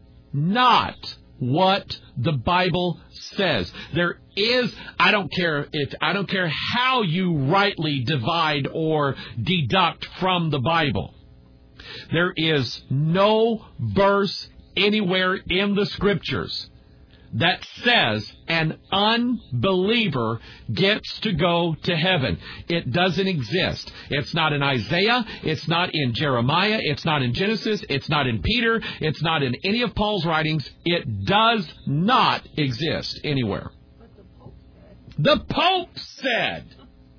what the Bible says. There is, I don't care how you rightly divide or deduct from the Bible. There is no verse anywhere in the Scriptures that says an unbeliever gets to go to heaven. It doesn't exist. It's not in Isaiah. It's not in Jeremiah. It's not in Genesis. It's not in Peter. It's not in any of Paul's writings. It does not exist anywhere. The Pope said.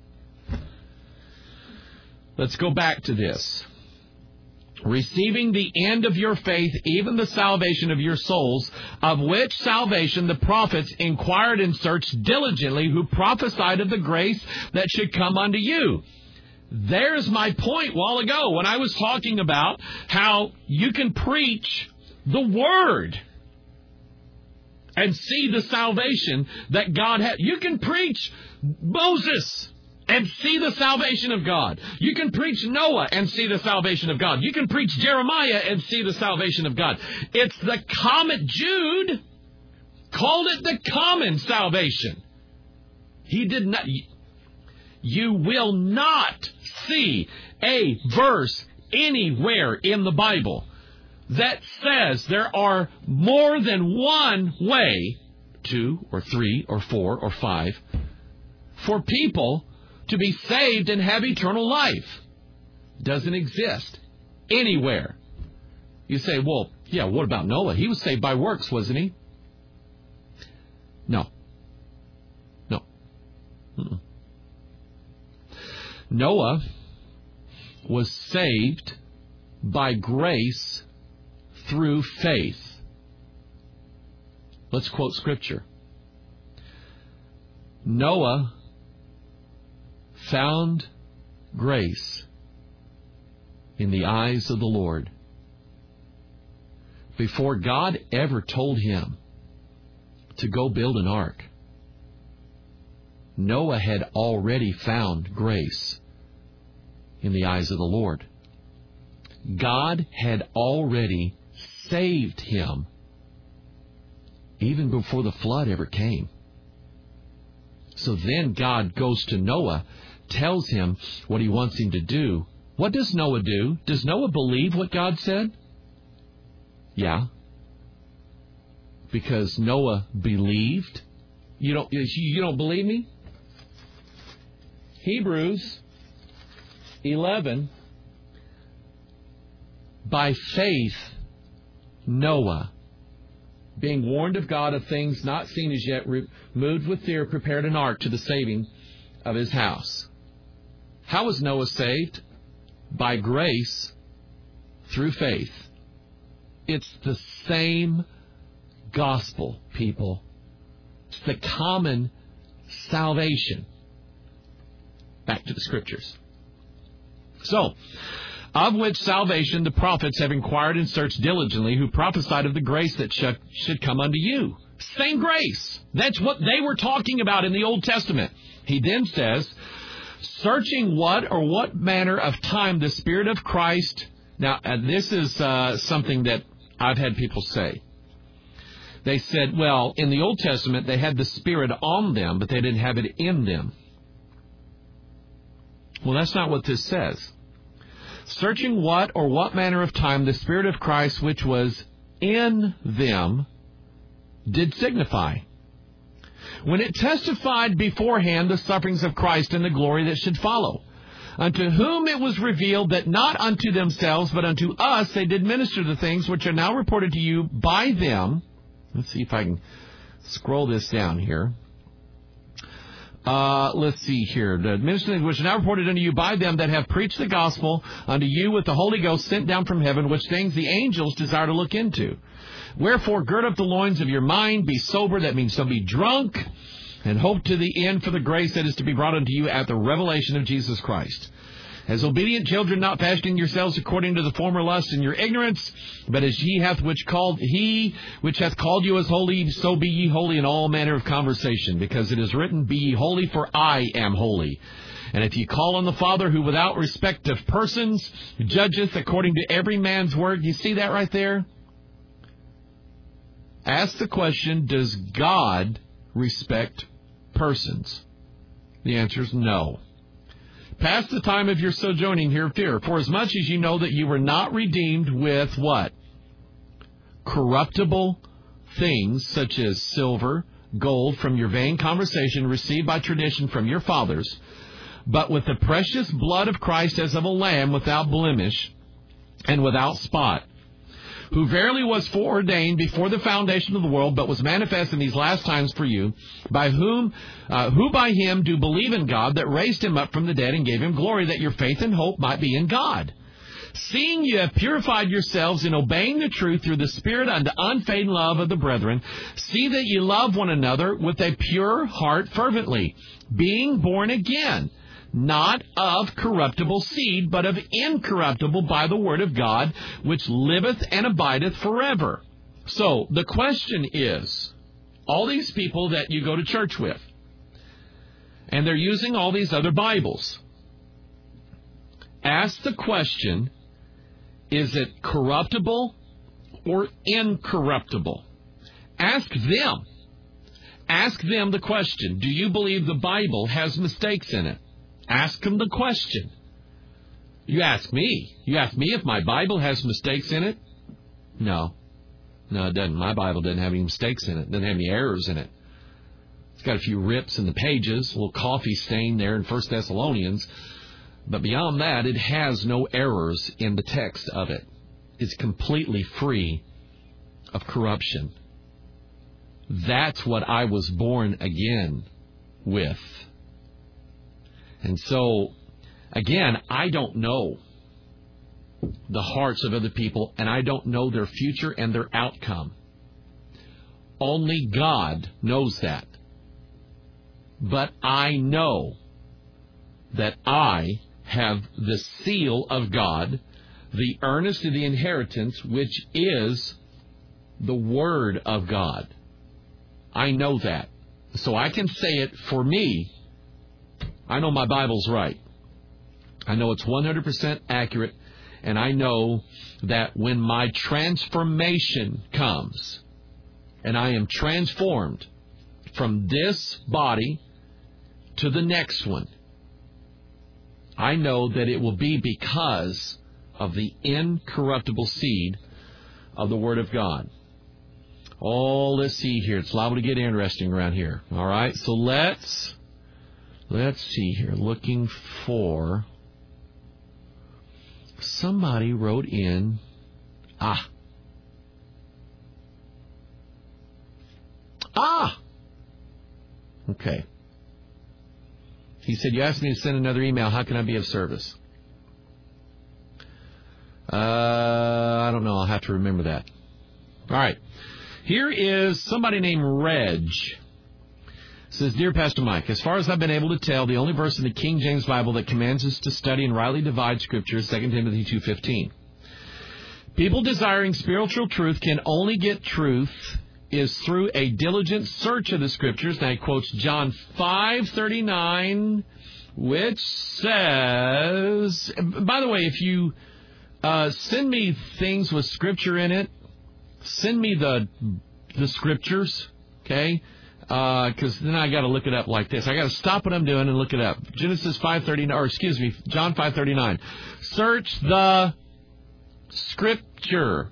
Let's go back to this. Receiving the end of your faith, even the salvation of your souls, of which salvation the prophets inquired and searched diligently, who prophesied of the grace that should come unto you. There's my point a while ago when I was talking about how you can preach the Word and see the salvation that God had. You can preach Moses and see the salvation of God. You can preach Noah and see the salvation of God. You can preach Jeremiah and see the salvation of God. It's the common, Jude called it the common salvation. He did not. You will not see a verse anywhere in the Bible that says there are more than one way, 2 or 3 or 4 or 5, for people to be saved and have eternal life. Doesn't exist anywhere. You say, well, yeah, what about Noah? He was saved by works, wasn't he? No. Mm-mm. Noah was saved by grace through faith. Let's quote Scripture. Noah found grace in the eyes of the Lord. Before God ever told him to go build an ark, Noah had already found grace in the eyes of the Lord. God had already saved him even before the flood ever came. So then God goes to Noah, tells him what he wants him to do. What does Noah do? Does Noah believe what God said? Yeah. Because Noah believed. You don't believe me? Hebrews 11. By faith, Noah, being warned of God of things not seen as yet, moved with fear, prepared an ark to the saving of his house. How was Noah saved? By grace through faith. It's the same gospel, people. It's the common salvation. Back to the Scriptures. So, of which salvation the prophets have inquired and searched diligently, who prophesied of the grace that should come unto you. Same grace. That's what they were talking about in the Old Testament. He then says, searching what manner of time the Spirit of Christ. Now, this is something that I've had people say. They said, well, in the Old Testament, they had the Spirit on them, but they didn't have it in them. Well, that's not what this says. Searching what manner of time the Spirit of Christ which was in them did signify, when it testified beforehand the sufferings of Christ and the glory that should follow, unto whom it was revealed that not unto themselves, but unto us they did minister the things which are now reported to you by them. Let's see if I can scroll this down here. Let's see here. The ministry which is now reported unto you by them that have preached the gospel unto you with the Holy Ghost sent down from heaven, which things the angels desire to look into. Wherefore, gird up the loins of your mind, be sober, that means don't be drunk, and hope to the end for the grace that is to be brought unto you at the revelation of Jesus Christ. As obedient children, not fashioning yourselves according to the former lust in your ignorance, but as he which hath called you as holy, so be ye holy in all manner of conversation, because it is written, be ye holy, for I am holy. And if ye call on the Father, who without respect of persons judgeth according to every man's work. You see that right there? Ask the question, does God respect persons? The answer is no. Pass the time of your sojourning here of fear, for as much as you know that you were not redeemed with what? Corruptible things, such as silver, gold, from your vain conversation received by tradition from your fathers, but with the precious blood of Christ as of a lamb without blemish and without spot, who verily was foreordained before the foundation of the world, but was manifest in these last times for you, who by him do believe in God, that raised him up from the dead and gave him glory, that your faith and hope might be in God. Seeing you have purified yourselves in obeying the truth through the Spirit unto unfeigned love of the brethren, see that ye love one another with a pure heart fervently, being born again, not of corruptible seed, but of incorruptible, by the word of God, which liveth and abideth forever. So the question is, all these people that you go to church with, and they're using all these other Bibles, ask the question, is it corruptible or incorruptible? Ask them. Ask them the question, do you believe the Bible has mistakes in it? Ask them the question. You ask me. You ask me if my Bible has mistakes in it? No. No, it doesn't. My Bible doesn't have any mistakes in it. It doesn't have any errors in it. It's got a few rips in the pages, a little coffee stain there in 1 Thessalonians. But beyond that, it has no errors in the text of it. It's completely free of corruption. That's what I was born again with. And so, again, I don't know the hearts of other people, and I don't know their future and their outcome. Only God knows that. But I know that I have the seal of God, the earnest of the inheritance, which is the Word of God. I know that. So I can say it for me. I know my Bible's right. I know it's 100% accurate. And I know that when my transformation comes, and I am transformed from this body to the next one, I know that it will be because of the incorruptible seed of the Word of God. Oh, let's see here. It's liable to get interesting around here. All right, so let's see here. Looking for... Somebody wrote in, okay. He said, you asked me to send another email. How can I be of service? I don't know. I'll have to remember that. All right. Here is somebody named Reg. Says, Dear Pastor Mike, as far as I've been able to tell, the only verse in the King James Bible that commands us to study and rightly divide Scripture is 2 Timothy 2:15. People desiring spiritual truth can only get truth is through a diligent search of the Scriptures. Now he quotes John 5:39, which says, by the way, if you send me things with Scripture in it, send me the Scriptures, okay? Because then I got to look it up like this. I got to stop what I'm doing and look it up. Genesis 5:39, or excuse me, John 5:39. Search the Scriptures.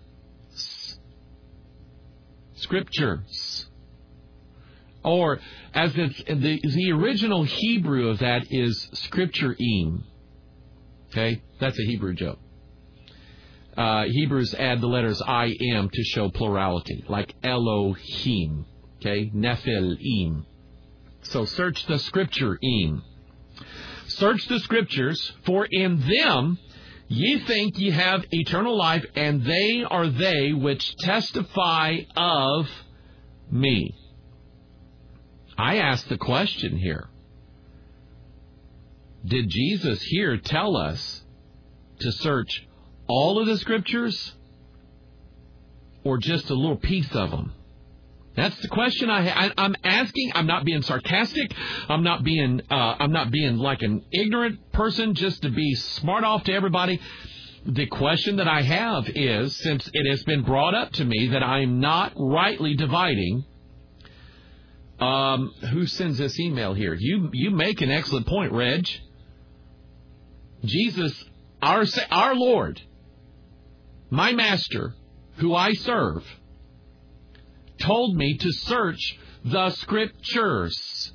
Scriptures. Or, as the original Hebrew of that is Scripture-eem. Okay? That's a Hebrew joke. Hebrews add the letters I-M to show plurality, like Elohim. Okay, Nephilim. So search the Scripture-eem. Search the Scriptures, for in them ye think ye have eternal life, and they are they which testify of me. I ask the question here. Did Jesus here tell us to search all of the Scriptures, or just a little piece of them? That's the question I'm asking. I'm not being sarcastic. I'm not being like an ignorant person just to be smart off to everybody. The question that I have is, since it has been brought up to me that I'm not rightly dividing, who sends this email here? You make an excellent point, Reg. Jesus, our Lord, my Master, who I serve, told me to search the Scriptures.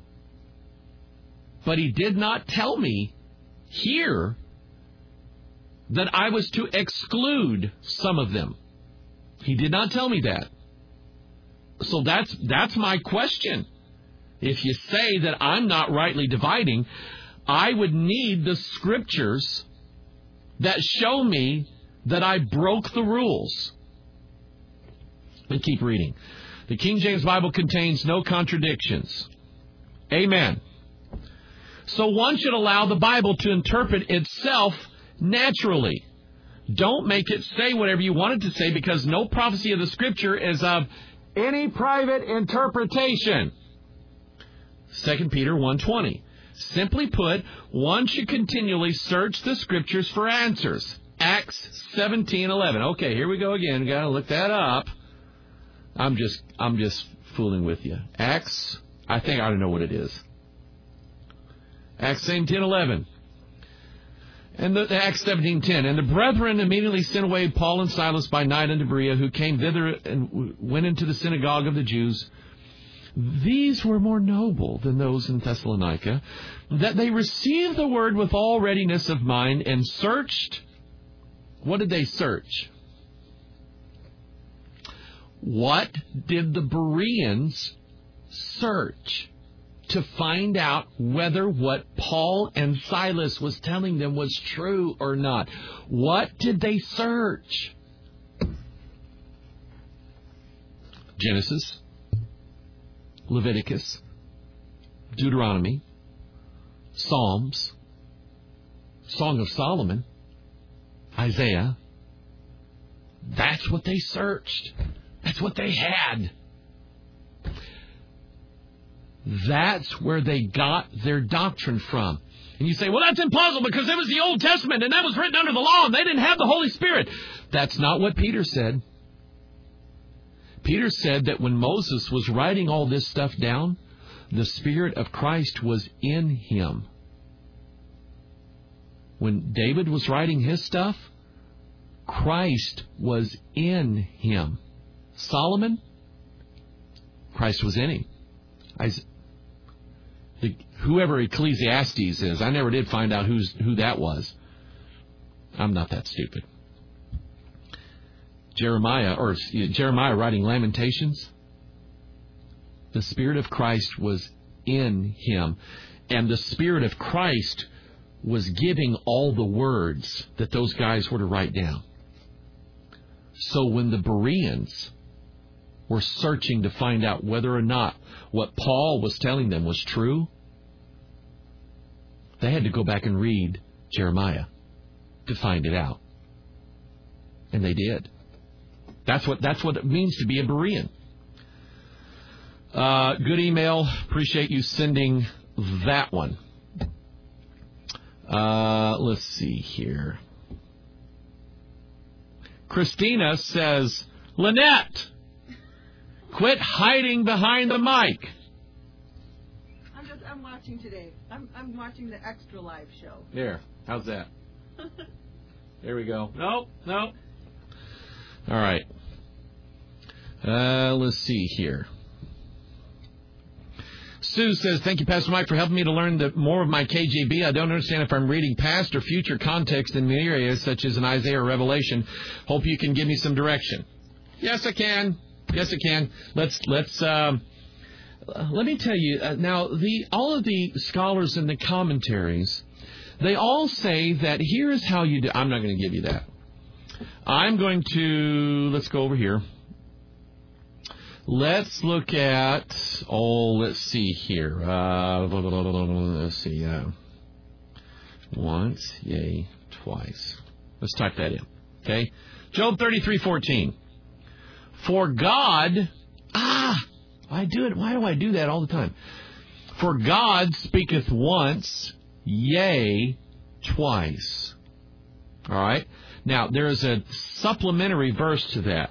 But he did not tell me here that I was to exclude some of them. He did not tell me that. So that's my question. If you say that I'm not rightly dividing, I would need the Scriptures that show me that I broke the rules. And keep reading. The King James Bible contains no contradictions. Amen. So one should allow the Bible to interpret itself naturally. Don't make it say whatever you want it to say, because no prophecy of the Scripture is of any private interpretation. 2 Peter 1:20. Simply put, one should continually search the Scriptures for answers. Acts 17:11. Okay, here we go again. Got to look that up. I'm just fooling with you. Acts, I think I don't know what it is. Acts 10:11. And Acts 17:10. And the brethren immediately sent away Paul and Silas by night unto Berea, who came thither and went into the synagogue of the Jews. These were more noble than those in Thessalonica, that they received the word with all readiness of mind and searched. What did they search? What did the Bereans search to find out whether what Paul and Silas was telling them was true or not? What did they search? Genesis, Leviticus, Deuteronomy, Psalms, Song of Solomon, Isaiah. That's what they searched. That's what they had. That's where they got their doctrine from. And you say, well, that's impossible because it was the Old Testament and that was written under the law and they didn't have the Holy Spirit. That's not what Peter said. Peter said that when Moses was writing all this stuff down, the Spirit of Christ was in him. When David was writing his stuff, Christ was in him. Solomon, Christ was in him. Whoever Ecclesiastes is, I never did find out who that was. I'm not that stupid. Jeremiah writing Lamentations, the Spirit of Christ was in him. And the Spirit of Christ was giving all the words that those guys were to write down. So when the Bereans were searching to find out whether or not what Paul was telling them was true, they had to go back and read Jeremiah to find it out. And they did. That's what it means to be a Berean. Good email. Appreciate you sending that one. Let's see here. Christina says, Lynette, quit hiding behind the mic. I'm watching today. I'm watching the Extra Live show. There. How's that? There we go. Nope. All right. Let's see here. Sue says, thank you, Pastor Mike, for helping me to learn more of my KJV. I don't understand if I'm reading past or future context in many areas, such as in Isaiah or Revelation. Hope you can give me some direction. Yes, I can. Yes, I can. Let me tell you, now, all of the scholars in the commentaries, they all say that here is how you do. I'm not going to give you that. I'm going to, let's go over here. Let's look at, let's see here. Let's see. Once, yea, twice. Let's type that in. Okay? Job 33:14. For God, I do it. Why do I do that all the time? For God speaketh once, yea, twice. All right? Now, there is a supplementary verse to that.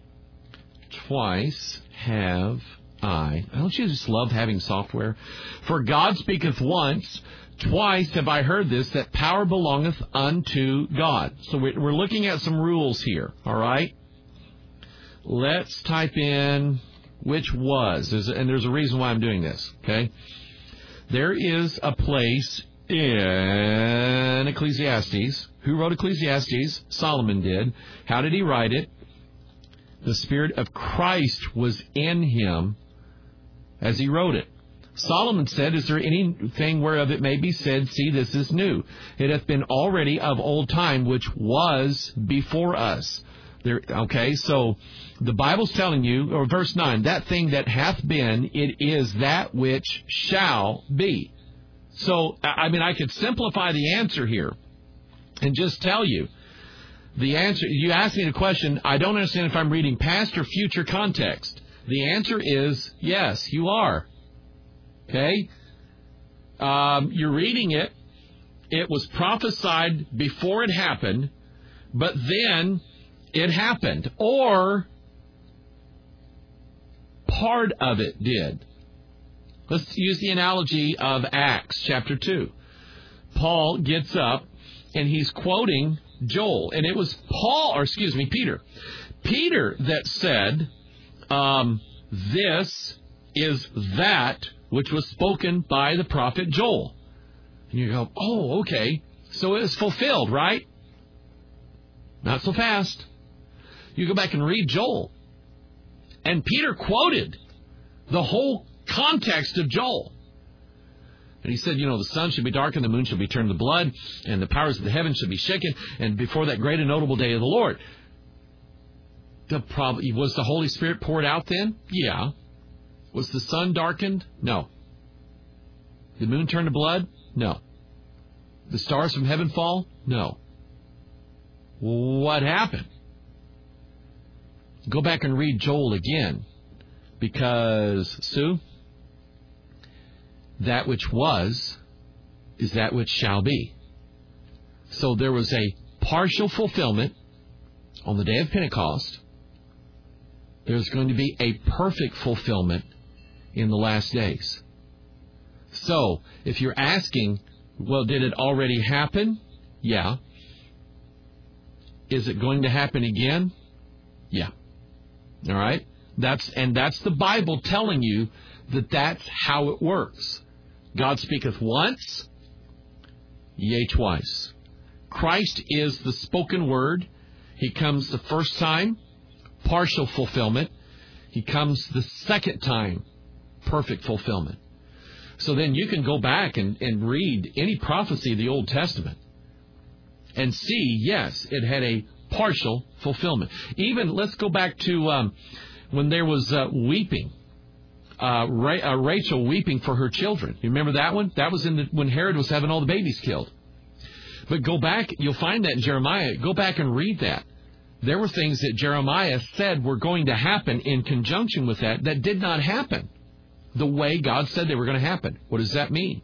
Twice have I. Don't you just love having software? For God speaketh once, twice have I heard this, that power belongeth unto God. So we're looking at some rules here, all right? Let's type in which was, and there's a reason why I'm doing this, okay? There is a place in Ecclesiastes. Who wrote Ecclesiastes? Solomon did. How did he write it? The Spirit of Christ was in him as he wrote it. Solomon said, is there anything whereof it may be said, see, this is new? It hath been already of old time, which was before us. Okay, so the Bible's telling you, or verse 9, that thing that hath been, it is that which shall be. So, I could simplify the answer here and just tell you. The answer, you asked me the question, I don't understand if I'm reading past or future context. The answer is yes, you are. Okay? You're reading it. It was prophesied before it happened, but then it happened. Or part of it did. Let's use the analogy of Acts chapter 2. Paul gets up and he's quoting Joel. And it was Peter. Peter that said, this is that which was spoken by the prophet Joel. And you go, oh, okay. So it was fulfilled, right? Not so fast. You go back and read Joel. And Peter quoted the whole context of Joel. And he said, the sun should be darkened, the moon shall be turned to blood, and the powers of the heavens shall be shaken, and before that great and notable day of the Lord. Was the Holy Spirit poured out then? Yeah. Was the sun darkened? No. The moon turned to blood? No. The stars from heaven fall? No. What happened? Go back and read Joel again. Because, Sue, that which was is that which shall be. So there was a partial fulfillment on the day of Pentecost. There's going to be a perfect fulfillment in the last days. So, if you're asking, well, did it already happen? Yeah. Is it going to happen again? Yeah. All right? That's the Bible telling you that that's how it works. God speaketh once, yea, twice. Christ is the spoken word. He comes the first time, partial fulfillment. He comes the second time, perfect fulfillment. So then you can go back and read any prophecy of the Old Testament and see, yes, it had a partial fulfillment. Even, let's go back to when there was weeping. Rachel weeping for her children. You remember that one? That was when Herod was having all the babies killed. But go back, you'll find that in Jeremiah. Go back and read that. There were things that Jeremiah said were going to happen in conjunction with that did not happen the way God said they were going to happen. What does that mean?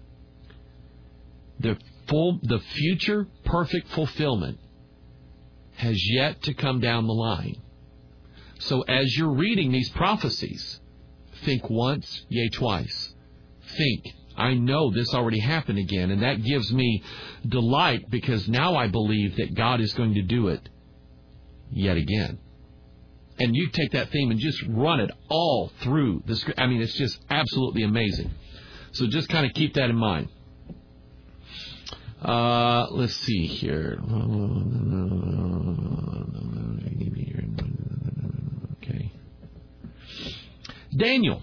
The future perfect fulfillment has yet to come down the line. So as you're reading these prophecies, think once, yea, twice. Think, I know this already happened again, and that gives me delight because now I believe that God is going to do it yet again. And you take that theme and just run it all through the script. I mean, it's just absolutely amazing. So just kind of keep that in mind. Let's see here. Okay. Daniel.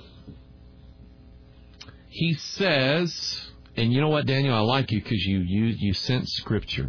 He says, and you know what, Daniel, I like you because you sense Scripture.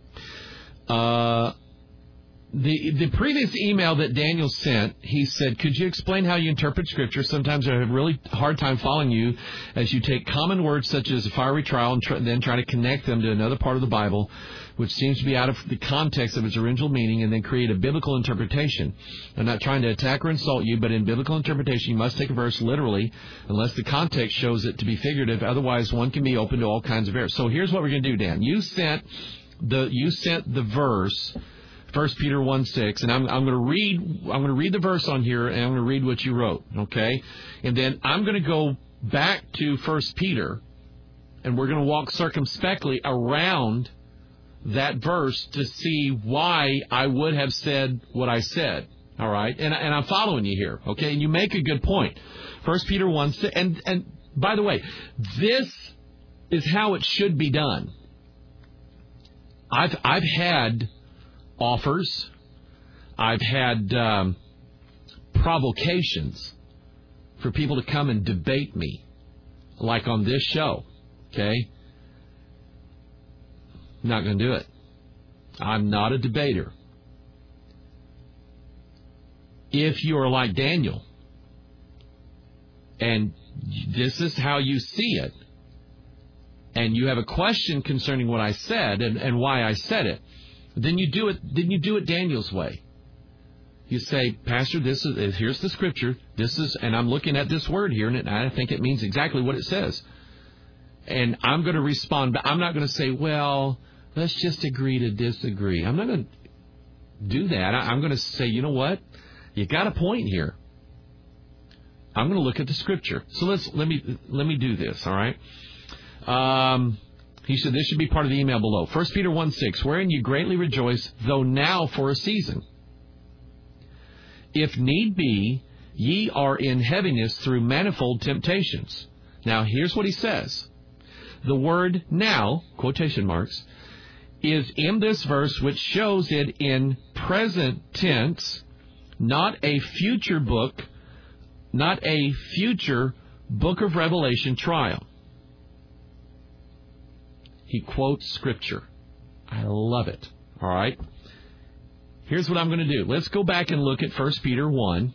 The previous email that Daniel sent, he said, could you explain how you interpret Scripture? Sometimes I have a really hard time following you as you take common words such as a fiery trial and then try to connect them to another part of the Bible, which seems to be out of the context of its original meaning, and then create a biblical interpretation. I'm not trying to attack or insult you, but in biblical interpretation, you must take a verse literally unless the context shows it to be figurative. Otherwise, one can be open to all kinds of errors. So here's what we're going to do, Dan. You sent the verse, 1 Peter 1:6, and I'm going to read the verse on here, and I'm going to read what you wrote, okay? And then I'm going to go back to 1 Peter, and we're going to walk circumspectly around that verse to see why I would have said what I said, all right? And I'm following you here, okay? And you make a good point. 1 Peter 1:6, and by the way, this is how it should be done. I've had offers. I've had provocations for people to come and debate me, like on this show, okay? Not going to do it. I'm not a debater. If you are like Daniel, and this is how you see it, and you have a question concerning what I said and why I said it, then you do it Daniel's way. You say, Pastor, here's the Scripture. And I'm looking at this word here, and I think it means exactly what it says. And I'm going to respond, but I'm not going to say, well, let's just agree to disagree. I'm not going to do that. I'm going to say, you know what? You got a point here. I'm going to look at the Scripture. So let me do this, all right? He said this should be part of the email below. 1 Peter 1:6, wherein you greatly rejoice, though now for a season. If need be, ye are in heaviness through manifold temptations. Now, here's what he says. The word now, quotation marks, is in this verse, which shows it in present tense, not a future book of Revelation trial. He quotes Scripture. I love it. All right? Here's what I'm going to do. Let's go back and look at 1 Peter 1.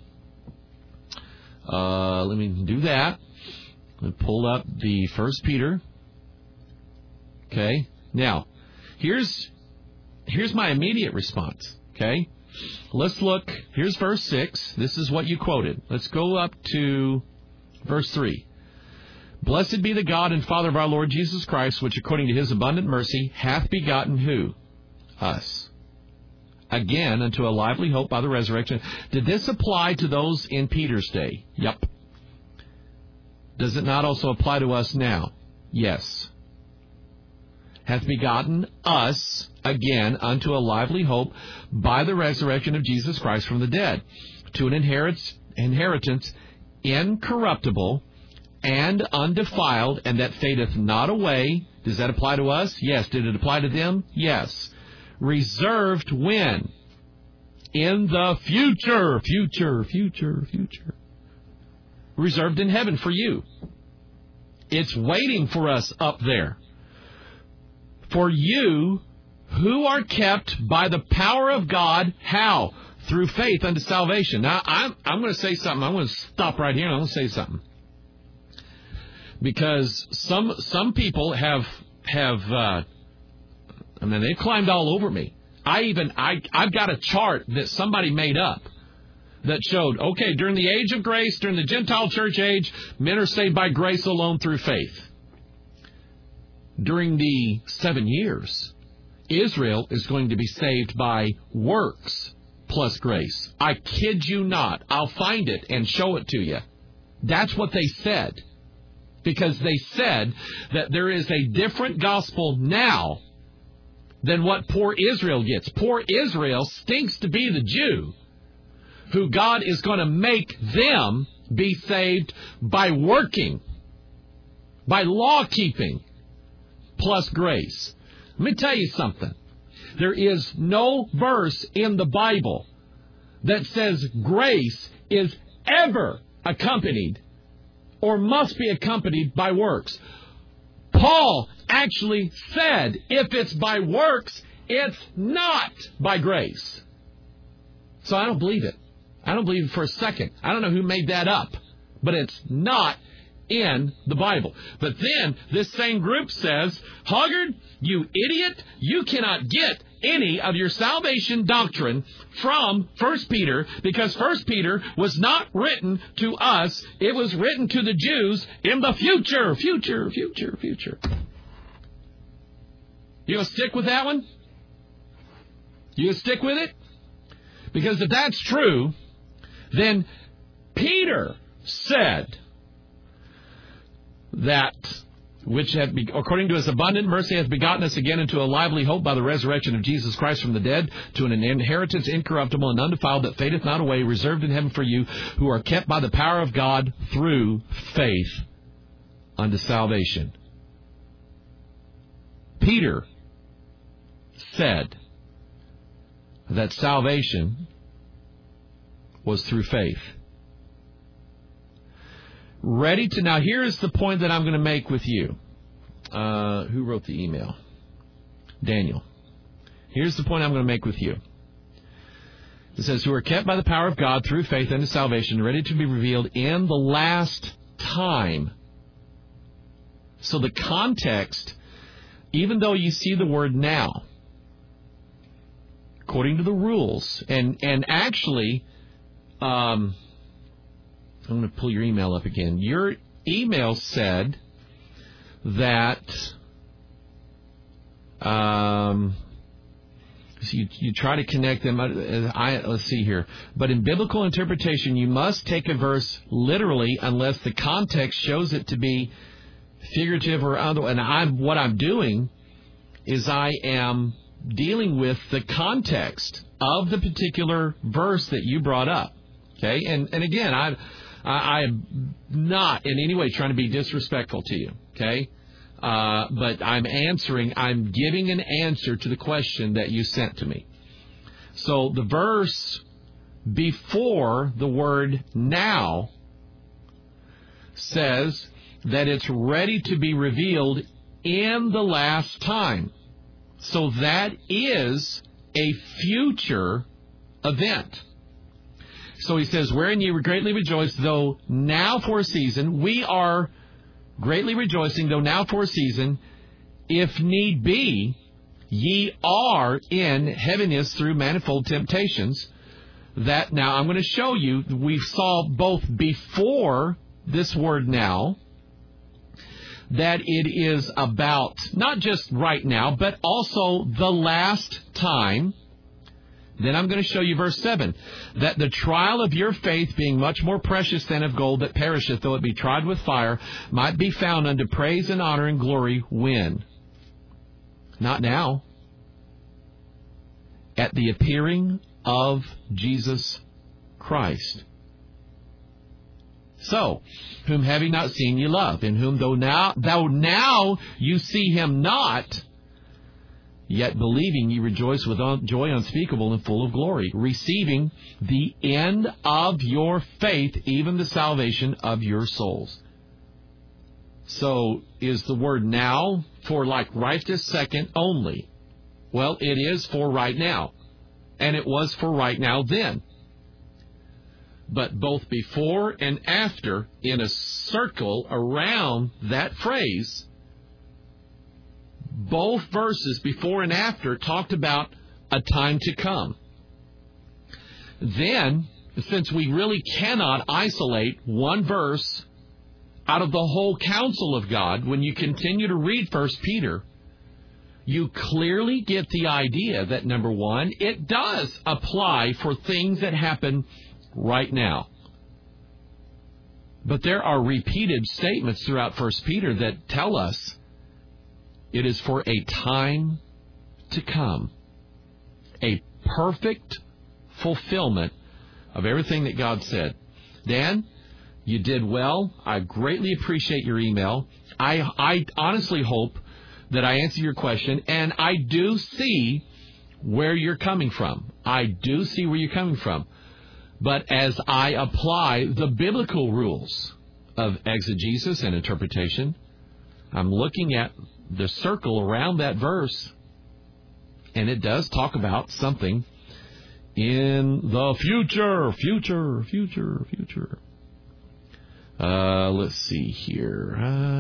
Let me do that. Let me pull up the 1 Peter. Okay? Now, here's my immediate response. Okay? Let's look. Here's verse 6. This is what you quoted. Let's go up to verse 3. Blessed be the God and Father of our Lord Jesus Christ, which according to his abundant mercy hath begotten who? Us. Again, unto a lively hope by the resurrection. Did this apply to those in Peter's day? Yep. Does it not also apply to us now? Yes. Hath begotten us again unto a lively hope by the resurrection of Jesus Christ from the dead, to an inheritance incorruptible and undefiled, and that fadeth not away. Does that apply to us? Yes. Did it apply to them? Yes. Reserved when? In the future. Future. Reserved in heaven for you. It's waiting for us up there. For you who are kept by the power of God, how? Through faith unto salvation. Now, I'm going to say something. I'm going to stop right here and I'm going to say something. Because some people have they've climbed all over me. I've got a chart that somebody made up that showed, okay, during the age of grace, during the Gentile church age, men are saved by grace alone through faith. During the 7 years, Israel is going to be saved by works plus grace. I kid you not. I'll find it and show it to you. That's what they said. Because they said that there is a different gospel now than what poor Israel gets. Poor Israel stinks to be the Jew who God is going to make them be saved by working, by law keeping, plus grace. Let me tell you something. There is no verse in the Bible that says grace is ever accompanied or must be accompanied by works. Paul actually said, if it's by works, it's not by grace. So I don't believe it. I don't believe it for a second. I don't know who made that up, but it's not in the Bible. But then this same group says, Hoggard, you idiot, you cannot get any of your salvation doctrine from 1 Peter, because 1 Peter was not written to us. It was written to the Jews in the future. You going to stick with that one? You going to stick with it? Because if that's true, then Peter said that which hath, according to his abundant mercy, hath begotten us again into a lively hope by the resurrection of Jesus Christ from the dead, to an inheritance incorruptible and undefiled that fadeth not away, reserved in heaven for you, who are kept by the power of God through faith unto salvation. Peter said that salvation was through faith. Ready to... Now, here's the point that I'm going to make with you. Who wrote the email? Daniel. Here's the point I'm going to make with you. It says, who are kept by the power of God through faith unto salvation, ready to be revealed in the last time. So the context, even though you see the word now, according to the rules, and actually... I'm going to pull your email up again. Your email said that so you try to connect them. Let's see here. But in biblical interpretation, you must take a verse literally unless the context shows it to be figurative or other. And what I'm doing is I am dealing with the context of the particular verse that you brought up. Okay, and again, I am not in any way trying to be disrespectful to you. Okay, but I'm giving an answer to the question that you sent to me. So the verse before the word now says that it's ready to be revealed in the last time. So that is a future event. So he says, wherein ye greatly rejoice, though now for a season, we are greatly rejoicing, though now for a season, if need be, ye are in heaviness through manifold temptations. That now I'm going to show you, we saw both before this word now, that it is about not just right now, but also the last time. Then I'm going to show you verse 7, that the trial of your faith, being much more precious than of gold that perisheth, though it be tried with fire, might be found unto praise and honor and glory when? Not now. At the appearing of Jesus Christ. So, whom having not seen ye love, in whom though now you see him not, yet believing ye rejoice with joy unspeakable and full of glory, receiving the end of your faith, even the salvation of your souls. So, is the word now for like right this second only? Well, it is for right now. And it was for right now then. But both before and after, in a circle around that phrase, both verses before and after talked about a time to come. Then, since we really cannot isolate one verse out of the whole counsel of God, when you continue to read 1 Peter, you clearly get the idea that, number one, it does apply for things that happen right now. But there are repeated statements throughout 1 Peter that tell us it is for a time to come. A perfect fulfillment of everything that God said. Dan, you did well. I greatly appreciate your email. I honestly hope that I answer your question, and I do see where you're coming from. But as I apply the biblical rules of exegesis and interpretation, I'm looking at the circle around that verse, and it does talk about something in the future. Let's see here.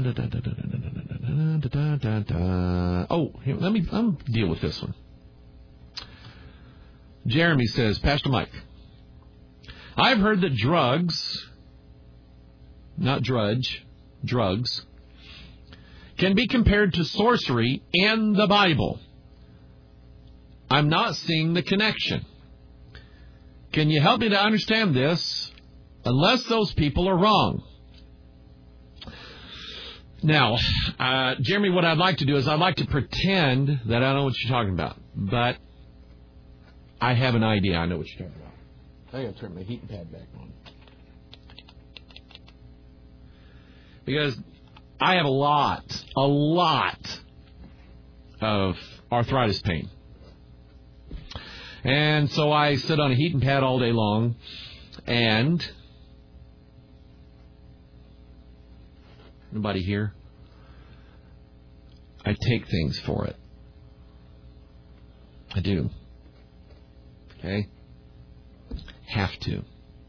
Here, let me deal with this one. Jeremy says, Pastor Mike, I've heard that drugs, can be compared to sorcery in the Bible. I'm not seeing the connection. Can you help me to understand this? Unless those people are wrong. Now, Jeremy, what I'd like to do is I'd like to pretend that I know what you're talking about. But I have an idea I know what you're talking about. I got to turn my heating pad back on. Because I have a lot of arthritis pain. And so I sit on a heating pad all day long, and nobody here? I take things for it. I do. Okay? Have to.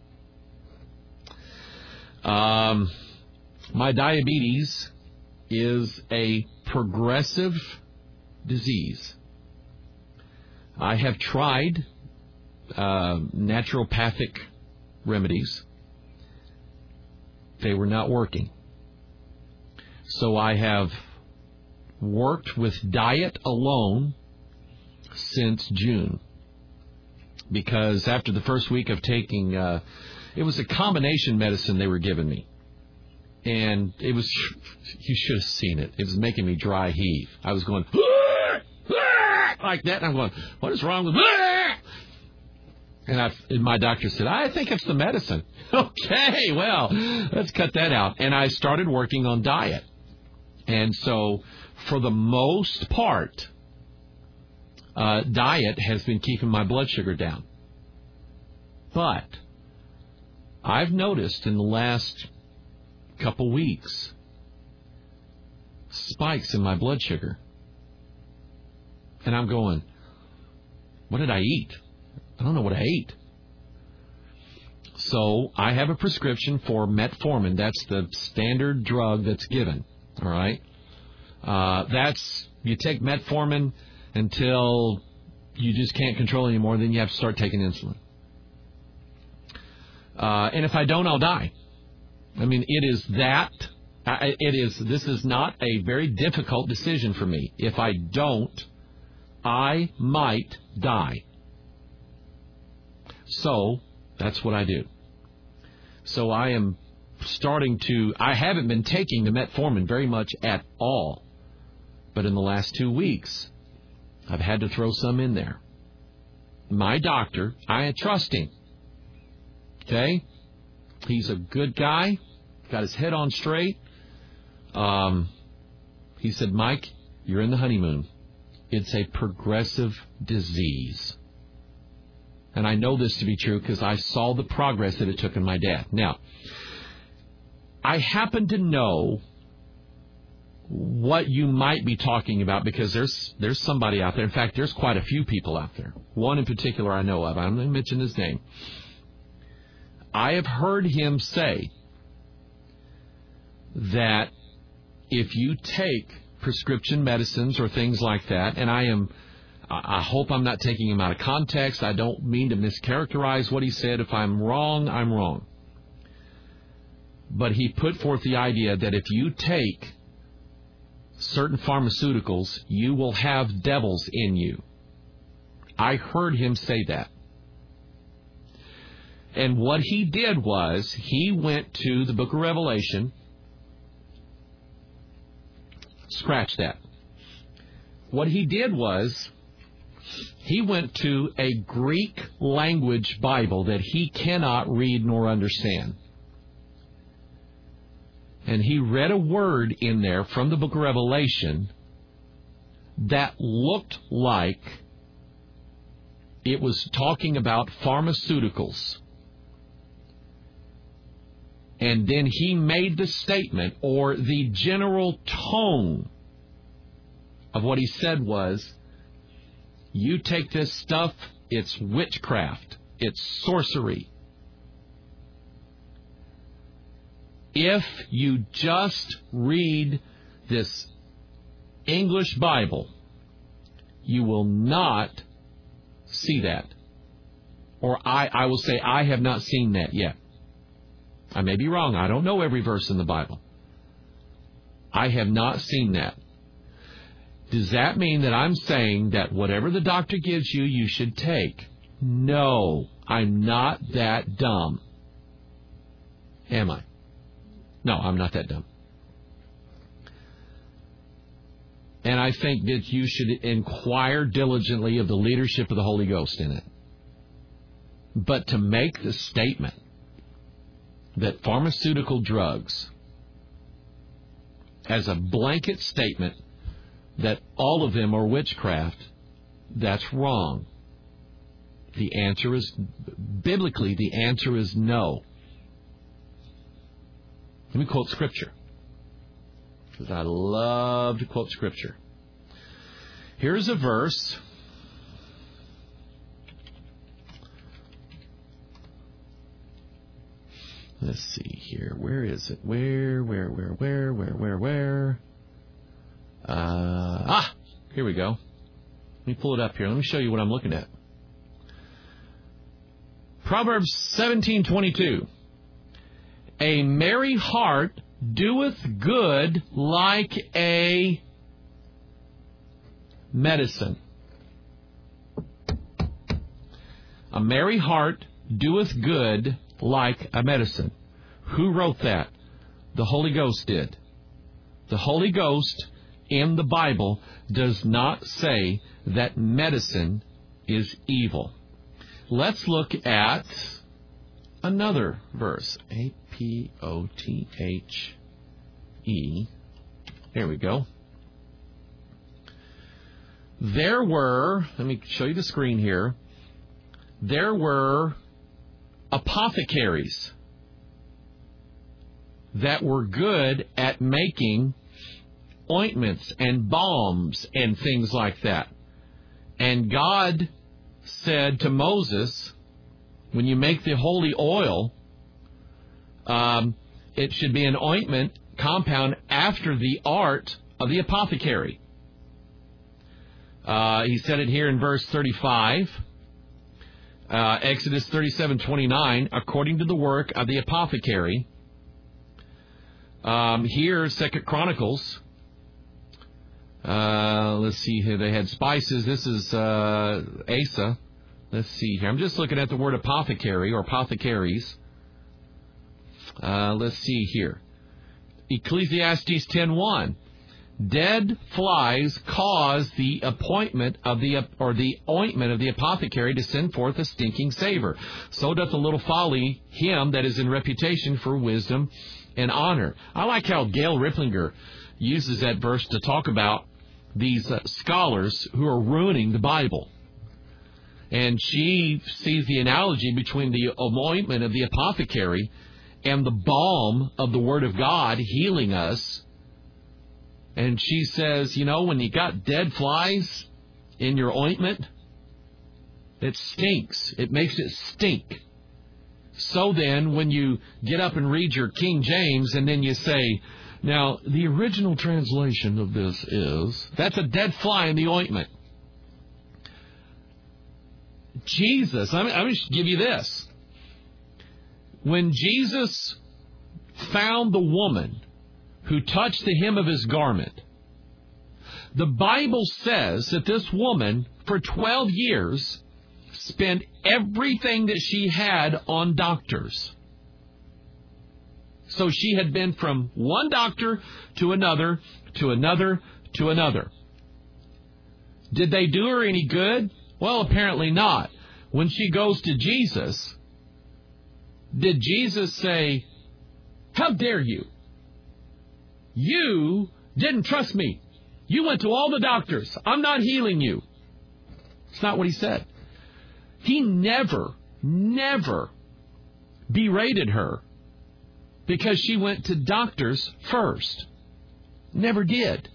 My diabetes is a progressive disease. I have tried naturopathic remedies. They were not working. So I have worked with diet alone since June. Because after the first week of taking, it was a combination medicine they were giving me. And it was, you should have seen it. It was making me dry heave. I was going, like that, and I'm going, what is wrong with me? And my doctor said, I think it's the medicine. Okay, well, let's cut that out. And I started working on diet. And so, for the most part, diet has been keeping my blood sugar down. But I've noticed in the last couple weeks spikes in my blood sugar. And I'm going, what did I eat? I don't know what I ate. So I have a prescription for metformin. That's the standard drug that's given. All right. You take metformin until you just can't control anymore. Then you have to start taking insulin. And if I don't, I'll die. I mean, it is that. This is not a very difficult decision for me. If I don't, I might die. So that's what I do. So I am I haven't been taking the metformin very much at all. But in the last 2 weeks, I've had to throw some in there. My doctor, I trust him. Okay? He's a good guy. Got his head on straight. He said, Mike, you're in the honeymoon. It's a progressive disease. And I know this to be true because I saw the progress that it took in my dad. Now, I happen to know what you might be talking about because there's somebody out there. In fact, there's quite a few people out there. One in particular I know of. I'm going to mention his name. I have heard him say that if you take prescription medicines or things like that, and I hope I'm not taking him out of context. I don't mean to mischaracterize what he said. If I'm wrong, I'm wrong. But he put forth the idea that if you take certain pharmaceuticals, you will have devils in you. I heard him say that. And what he did was, he went to the book of Revelation. Scratch that. What he did was, he went to a Greek language Bible that he cannot read nor understand. And he read a word in there from the book of Revelation that looked like it was talking about pharmaceuticals. And then he made the statement, or the general tone of what he said was, you take this stuff, it's witchcraft, it's sorcery. If you just read this English Bible, you will not see that. Or I will say, I have not seen that yet. I may be wrong. I don't know every verse in the Bible. I have not seen that. Does that mean that I'm saying that whatever the doctor gives you, you should take? No, I'm not that dumb. Am I? No, I'm not that dumb. And I think that you should inquire diligently of the leadership of the Holy Ghost in it. But to make the statement that pharmaceutical drugs, as a blanket statement, that all of them are witchcraft, that's wrong. The answer is, biblically, the answer is no. Let me quote Scripture, because I love to quote Scripture. Here's a verse. Let's see here. Where is it? Where? Here we go. Let me pull it up here. Let me show you what I'm looking at. Proverbs 17:22. A merry heart doeth good like a medicine. A merry heart doeth good like a medicine. Who wrote that? The Holy Ghost did. The Holy Ghost in the Bible does not say that medicine is evil. Let's look at another verse. A-P-O-T-H-E. There we go. There were, let me show you the screen here. There were apothecaries that were good at making ointments and balms and things like that. And God said to Moses, when you make the holy oil, it should be an ointment compound after the art of the apothecary. He said it here in verse 35. Exodus 37:29, according to the work of the apothecary. Here, 2 Chronicles. Let's see here. They had spices. This is Asa. Let's see here. I'm just looking at the word apothecary or apothecaries. Let's see here. Ecclesiastes 10:1. Dead flies cause the ointment of the apothecary to send forth a stinking savor. So doth a little folly him that is in reputation for wisdom and honor. I like how Gail Ripplinger uses that verse to talk about these scholars who are ruining the Bible. And she sees the analogy between the ointment of the apothecary and the balm of the Word of God healing us. And she says, you know, when you got dead flies in your ointment, it stinks. It makes it stink. So then, when you get up and read your King James and then you say, now, the original translation of this is, that's a dead fly in the ointment. Jesus, I'm going to give you this. When Jesus found the woman who touched the hem of his garment, the Bible says that this woman, for 12 years, spent everything that she had on doctors. So she had been from one doctor to another, to another, to another. Did they do her any good? Well, apparently not. When she goes to Jesus, did Jesus say, how dare you? You didn't trust me. You went to all the doctors. I'm not healing you. It's not what he said. He never berated her because she went to doctors first. Never did.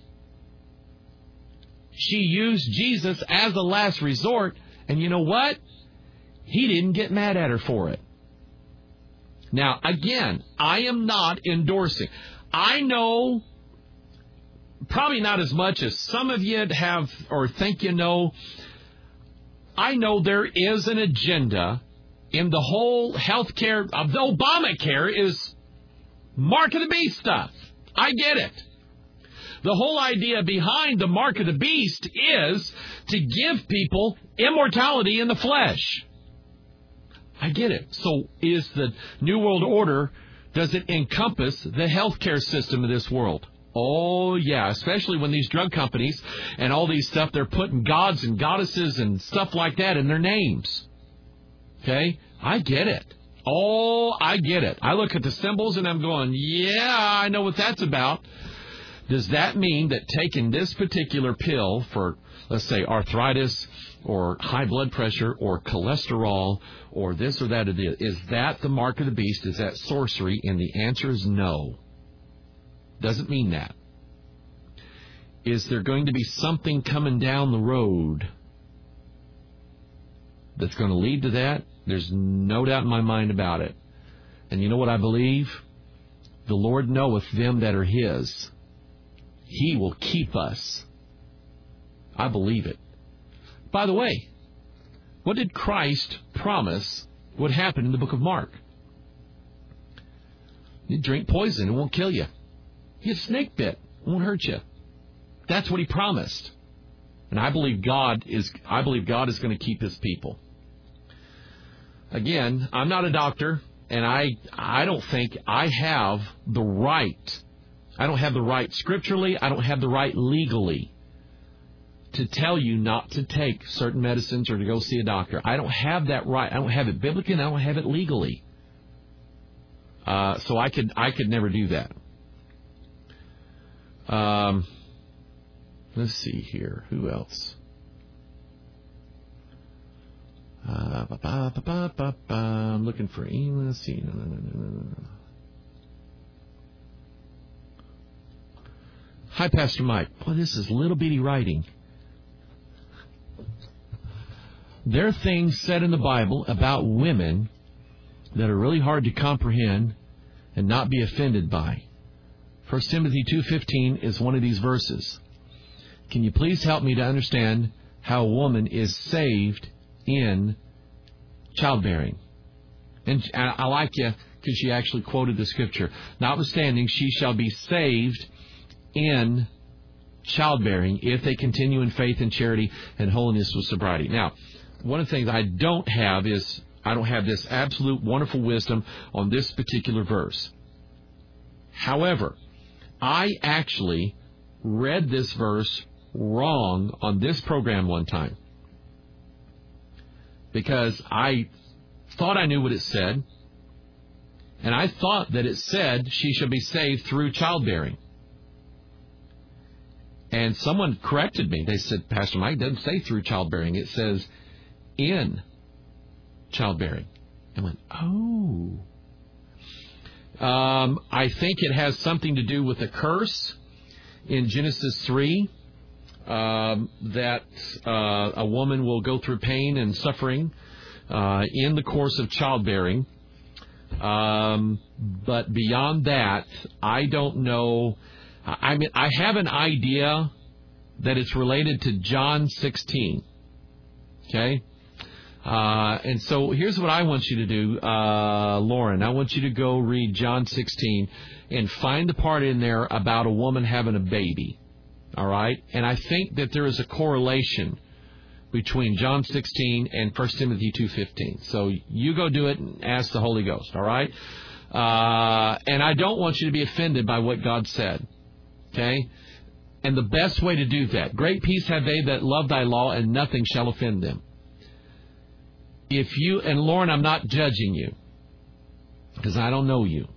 She used Jesus as a last resort, and you know what? He didn't get mad at her for it. Now, again, I am not endorsing. I know, probably not as much as some of you have or think you know. I know there is an agenda in the whole health care. The Obamacare is mark of the beast stuff. I get it. The whole idea behind the mark of the beast is to give people immortality in the flesh. I get it. So is the New World Order, does it encompass the healthcare system of this world? Oh, yeah, especially when these drug companies and all these stuff, they're putting gods and goddesses and stuff like that in their names. Okay? I get it. Oh, I get it. I look at the symbols and I'm going, yeah, I know what that's about. Does that mean that taking this particular pill for, let's say, arthritis or high blood pressure or cholesterol or this or that, is that the mark of the beast? Is that sorcery? And the answer is no. Doesn't mean that. Is there going to be something coming down the road that's going to lead to that? There's no doubt in my mind about it. And you know what I believe? The Lord knoweth them that are His. He will keep us. I believe it. By the way, what did Christ promise would happen in the book of Mark? You drink poison, it won't kill you. You get snake bit, it won't hurt you. That's what He promised. And I believe God is going to keep His people. Again, I'm not a doctor. And I don't think I have the right. I don't have the right scripturally. I don't have the right legally to tell you not to take certain medicines or to go see a doctor. I don't have that right. I don't have it biblically, and I don't have it legally. So I could never do that. Let's see here. Who else? I'm looking for. Let's see. No. Hi, Pastor Mike. Boy, this is little bitty writing. There are things said in the Bible about women that are really hard to comprehend and not be offended by. 1 Timothy 2:15 is one of these verses. Can you please help me to understand how a woman is saved in childbearing? And I like you because she actually quoted the scripture. Notwithstanding, she shall be saved in childbearing if they continue in faith and charity and holiness with sobriety. Now, one of the things I don't have is I don't have this absolute wonderful wisdom on this particular verse. However, I actually read this verse wrong on this program one time because I thought I knew what it said, and I thought that it said she shall be saved through childbearing. And someone corrected me. They said, Pastor Mike, it doesn't say through childbearing. It says in childbearing. I went, oh. I think it has something to do with a curse in Genesis 3, that a woman will go through pain and suffering in the course of childbearing. But beyond that, I don't know. I mean, I have an idea that it's related to John 16. Okay? And so here's what I want you to do, Lauren. I want you to go read John 16 and find the part in there about a woman having a baby. All right? And I think that there is a correlation between John 16 and 1 Timothy 2:15. So you go do it and ask the Holy Ghost. All right? And I don't want you to be offended by what God said. Okay? And the best way to do that, great peace have they that love thy law, and nothing shall offend them. If you, and Lauren, I'm not judging you, because I don't know you.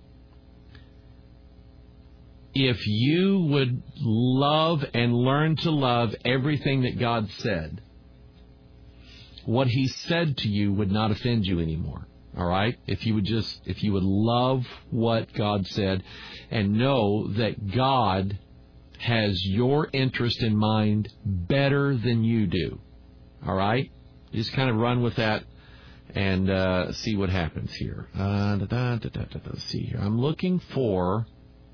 If you would love and learn to love everything that God said, what He said to you would not offend you anymore. All right? If you would love what God said and know that God has your interest in mind better than you do. All right? You just kind of run with that and see what happens here. Let's see here. I'm looking for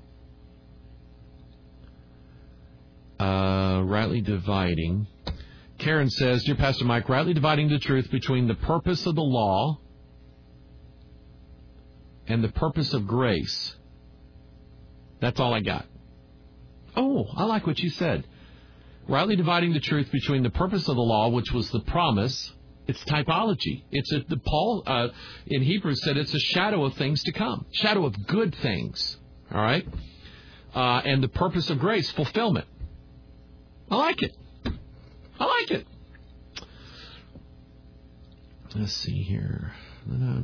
rightly dividing. Karen says, Dear Pastor Mike, rightly dividing the truth between the purpose of the law and the purpose of grace. That's all I got. Oh, I like what you said. Rightly dividing the truth between the purpose of the law, which was the promise. It's typology. Paul in Hebrews said it's a shadow of things to come, shadow of good things. All right, and the purpose of grace, fulfillment. I like it. I like it. Let's see here. No.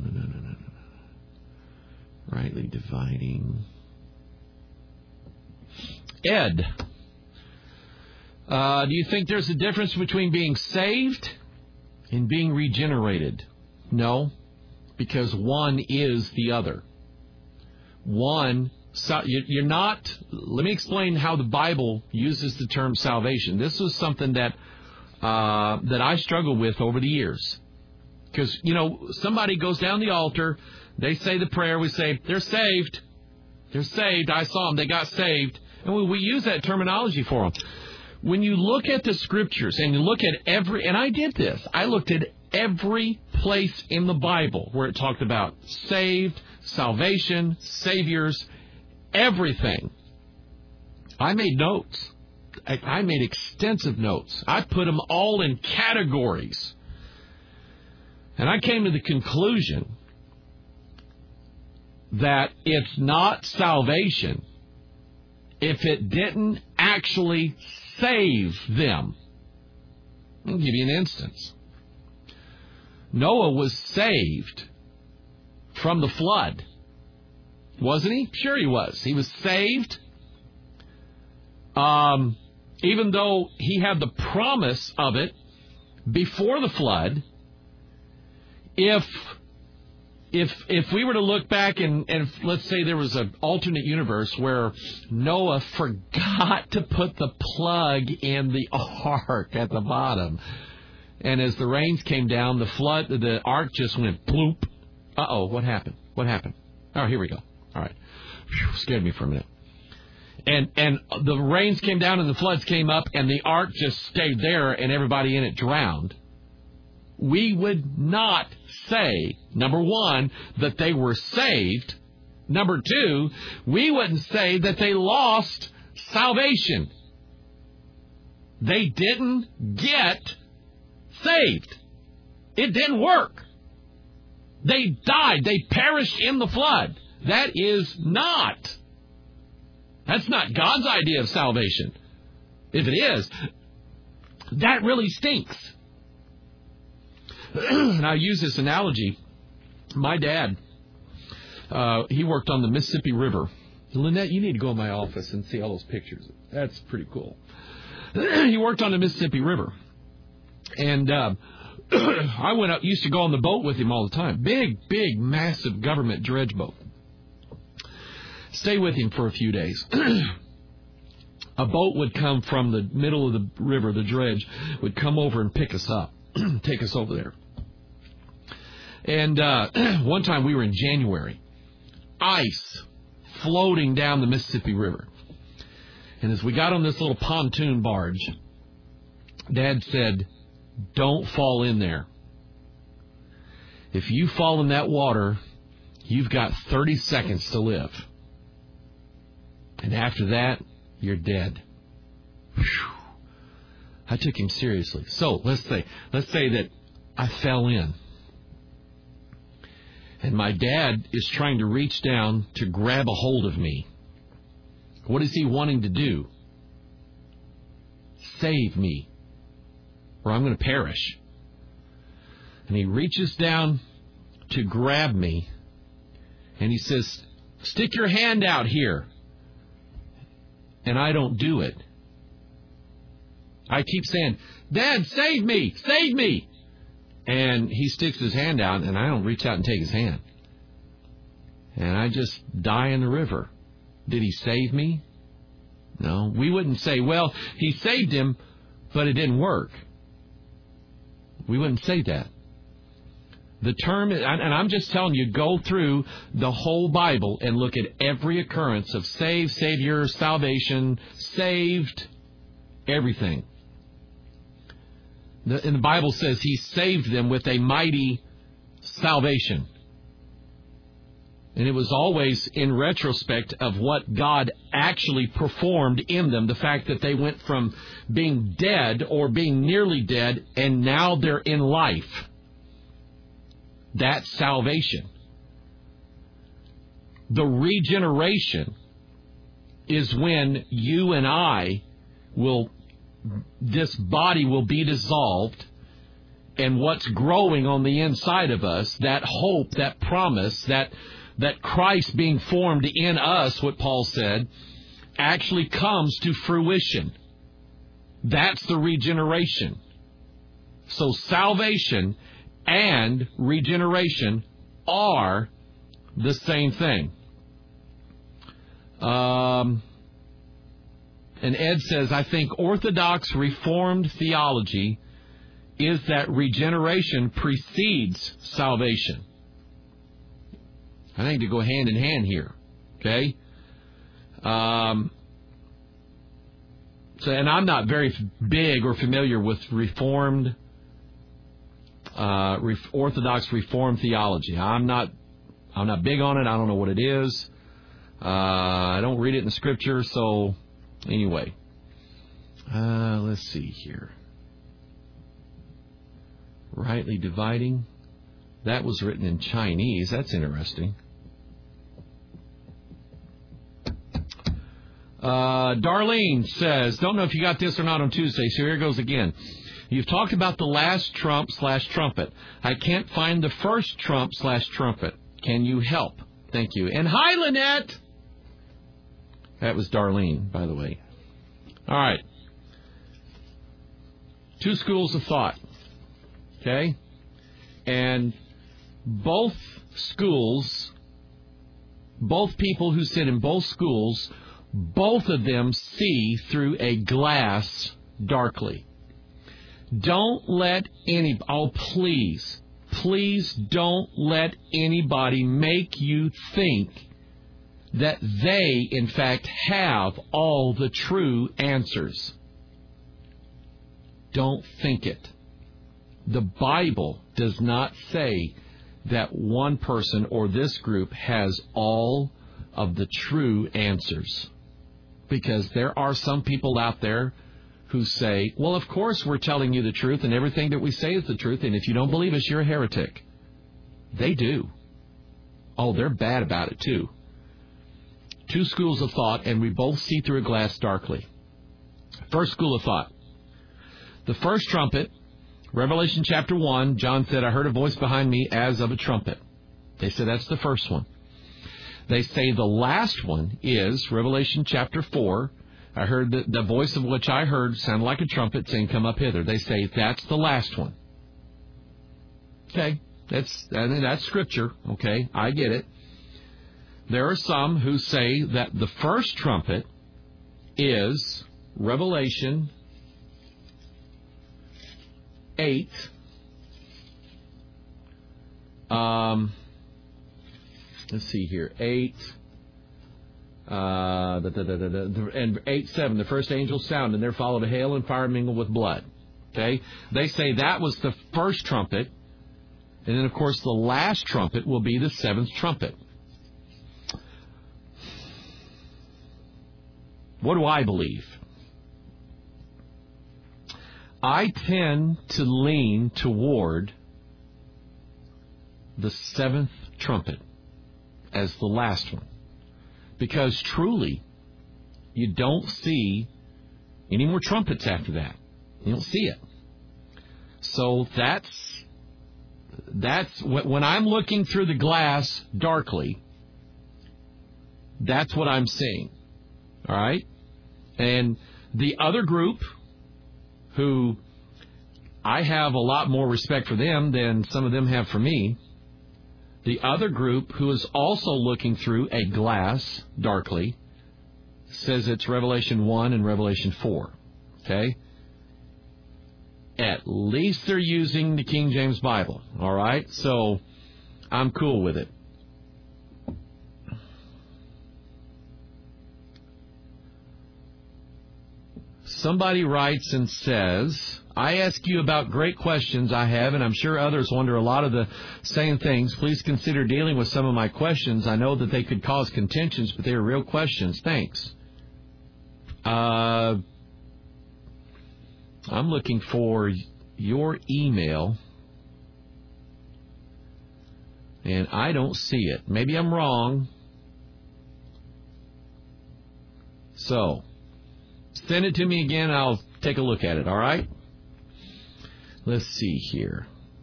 Rightly dividing. Ed, do you think there's a difference between being saved and being regenerated? No, because one is the other. One, so you're not. Let me explain how the Bible uses the term salvation. This was something that I struggled with over the years. Because, somebody goes down the altar, they say the prayer, we say, they're saved. They're saved. I saw them. They got saved. And we use that terminology for them. When you look at the Scriptures and you look at and I did this, I looked at every place in the Bible where it talked about saved, salvation, saviors, everything. I made notes. I made extensive notes. I put them all in categories. And I came to the conclusion that it's not salvation if it didn't actually save them. I'll give you an instance. Noah was saved from the flood. Wasn't he? Sure he was. He was saved. Even though he had the promise of it before the flood, if we were to look back and let's say there was an alternate universe where Noah forgot to put the plug in the ark at the bottom, and as the rains came down, the ark just went bloop. Uh-oh, what happened? Oh, here we go. All right. Whew, scared me for a minute. And the rains came down and the floods came up and the ark just stayed there and everybody in it drowned. We would not say, number one, that they were saved. Number two, we wouldn't say that they lost salvation. They didn't get saved. It didn't work. They died. They perished in the flood. That's not God's idea of salvation. If it is, that really stinks. And I use this analogy. My dad, he worked on the Mississippi River. Lynette, you need to go in my office and see all those pictures. That's pretty cool. He worked on the Mississippi River. And I used to go on the boat with him all the time. Big, massive government dredge boat. Stay with him for a few days. A boat would come from the middle of the river, the dredge, would come over and pick us up, take us over there. And one time we were in January, ice floating down the Mississippi River. And as we got on this little pontoon barge, Dad said, "Don't fall in there. If you fall in that water, you've got 30 seconds to live. And after that, you're dead." Whew. I took him seriously. So let's say that I fell in. And my dad is trying to reach down to grab a hold of me. What is he wanting to do? Save me, or I'm going to perish. And he reaches down to grab me, and he says, "Stick your hand out here." And I don't do it. I keep saying, "Dad, save me, save me." And he sticks his hand out, and I don't reach out and take his hand. And I just die in the river. Did he save me? No. We wouldn't say, "Well, he saved him, but it didn't work." We wouldn't say that. The term, and I'm just telling you, go through the whole Bible and look at every occurrence of save, Savior, salvation, saved, everything. And the Bible says he saved them with a mighty salvation. And it was always in retrospect of what God actually performed in them. The fact that they went from being dead or being nearly dead, and now they're in life. That's salvation. The regeneration is when you and I this body will be dissolved, and what's growing on the inside of us, that hope, that promise, that Christ being formed in us, what Paul said, actually comes to fruition. That's the regeneration. So salvation and regeneration are the same thing. And Ed says, I think Orthodox Reformed theology is that regeneration precedes salvation. I think they go hand in hand here. Okay? And I'm not very big or familiar with Reformed, Orthodox Reformed theology. I'm not big on it. I don't know what it is. I don't read it in the Scripture. So, anyway, let's see here. Rightly dividing. That was written in Chinese. That's interesting. Darlene says, don't know if you got this or not on Tuesday, so here goes again. You've talked about the last trump/trumpet. I can't find the first trump/trumpet. Can you help? Thank you. And hi, Lynette. That was Darlene, by the way. All right. Two schools of thought. Okay? And both schools, both people who sit in both schools, both of them see through a glass darkly. Don't let please don't let anybody make you think that they, in fact, have all the true answers. Don't think it. The Bible does not say that one person or this group has all of the true answers. Because there are some people out there who say, well, of course we're telling you the truth and everything that we say is the truth, and if you don't believe us, you're a heretic. They do. Oh, they're bad about it too. Two schools of thought, and we both see through a glass darkly. First school of thought. The first trumpet, Revelation chapter 1, John said, I heard a voice behind me as of a trumpet. They said that's the first one. They say the last one is Revelation chapter 4. I heard the voice of which I heard sounded like a trumpet saying, come up hither. They say that's the last one. Okay, that's scripture. Okay, I get it. There are some who say that the first trumpet is Revelation 8. Let's see here. 8. And 8:7. The first angel sounded, and there followed a hail and fire mingled with blood. Okay? They say that was the first trumpet. And then, of course, the last trumpet will be the seventh trumpet. What do I believe? I tend to lean toward the seventh trumpet as the last one. Because truly, you don't see any more trumpets after that. You don't see it. So that's when I'm looking through the glass darkly, that's what I'm seeing. All right? And the other group, who I have a lot more respect for them than some of them have for me, the other group, who is also looking through a glass darkly, says it's Revelation 1 and Revelation 4. Okay? At least they're using the King James Bible. All right? So I'm cool with it. Somebody writes and says, I ask you about great questions I have, and I'm sure others wonder a lot of the same things. Please consider dealing with some of my questions. I know that they could cause contentions, but they are real questions. Thanks. I'm looking for your email, and I don't see it. Maybe I'm wrong. So send it to me again. I'll take a look at it, all right? Let's see here.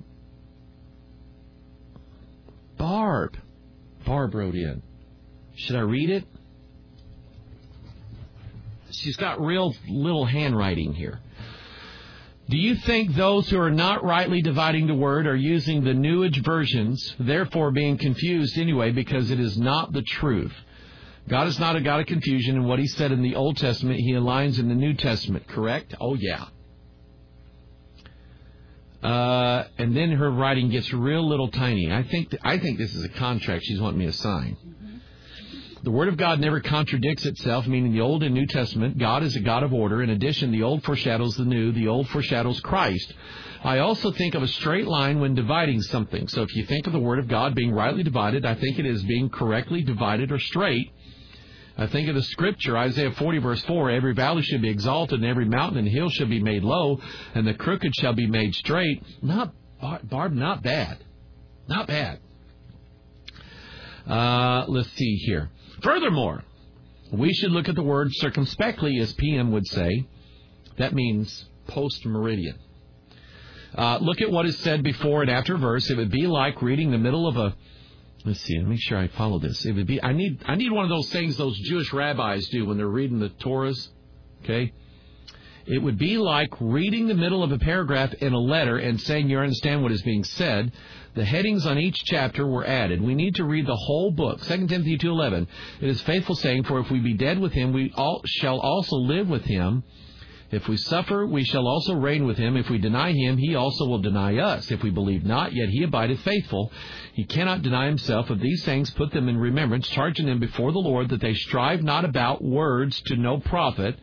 Barb wrote in. Should I read it? She's got real little handwriting here. Do you think those who are not rightly dividing the word are using the New Age versions, therefore being confused anyway because it is not the truth? God is not a God of confusion, and what He said in the Old Testament, He aligns in the New Testament, correct? Oh, yeah. And then her writing gets real little tiny. I think this is a contract she's wanting me to sign. The Word of God never contradicts itself, meaning the Old and New Testament, God is a God of order. In addition, the Old foreshadows the New. The Old foreshadows Christ. I also think of a straight line when dividing something. So if you think of the Word of God being rightly divided, I think it is being correctly divided or straight. I think of the Scripture, Isaiah 40, verse 4, every valley shall be exalted, and every mountain and hill shall be made low, and the crooked shall be made straight. Barb, not bad. Not bad. Let's see here. Furthermore, We should look at the word circumspectly, as PM would say. That means post-meridian. Look at what is said before and after verse. It would be like reading the middle of a... Let's see, let me make sure I follow this. It would be... I need one of those things those Jewish rabbis do when they're reading the Torahs. Okay? It would be like reading the middle of a paragraph in a letter and saying you understand what is being said. The headings on each chapter were added. We need to read the whole book. 2 Timothy 2:11. It is faithful saying, for if we be dead with him, we shall also live with him. If we suffer, we shall also reign with him. If we deny him, he also will deny us. If we believe not, yet he abideth faithful. He cannot deny himself. Of these things put them in remembrance, charging them before the Lord that they strive not about words to no profit,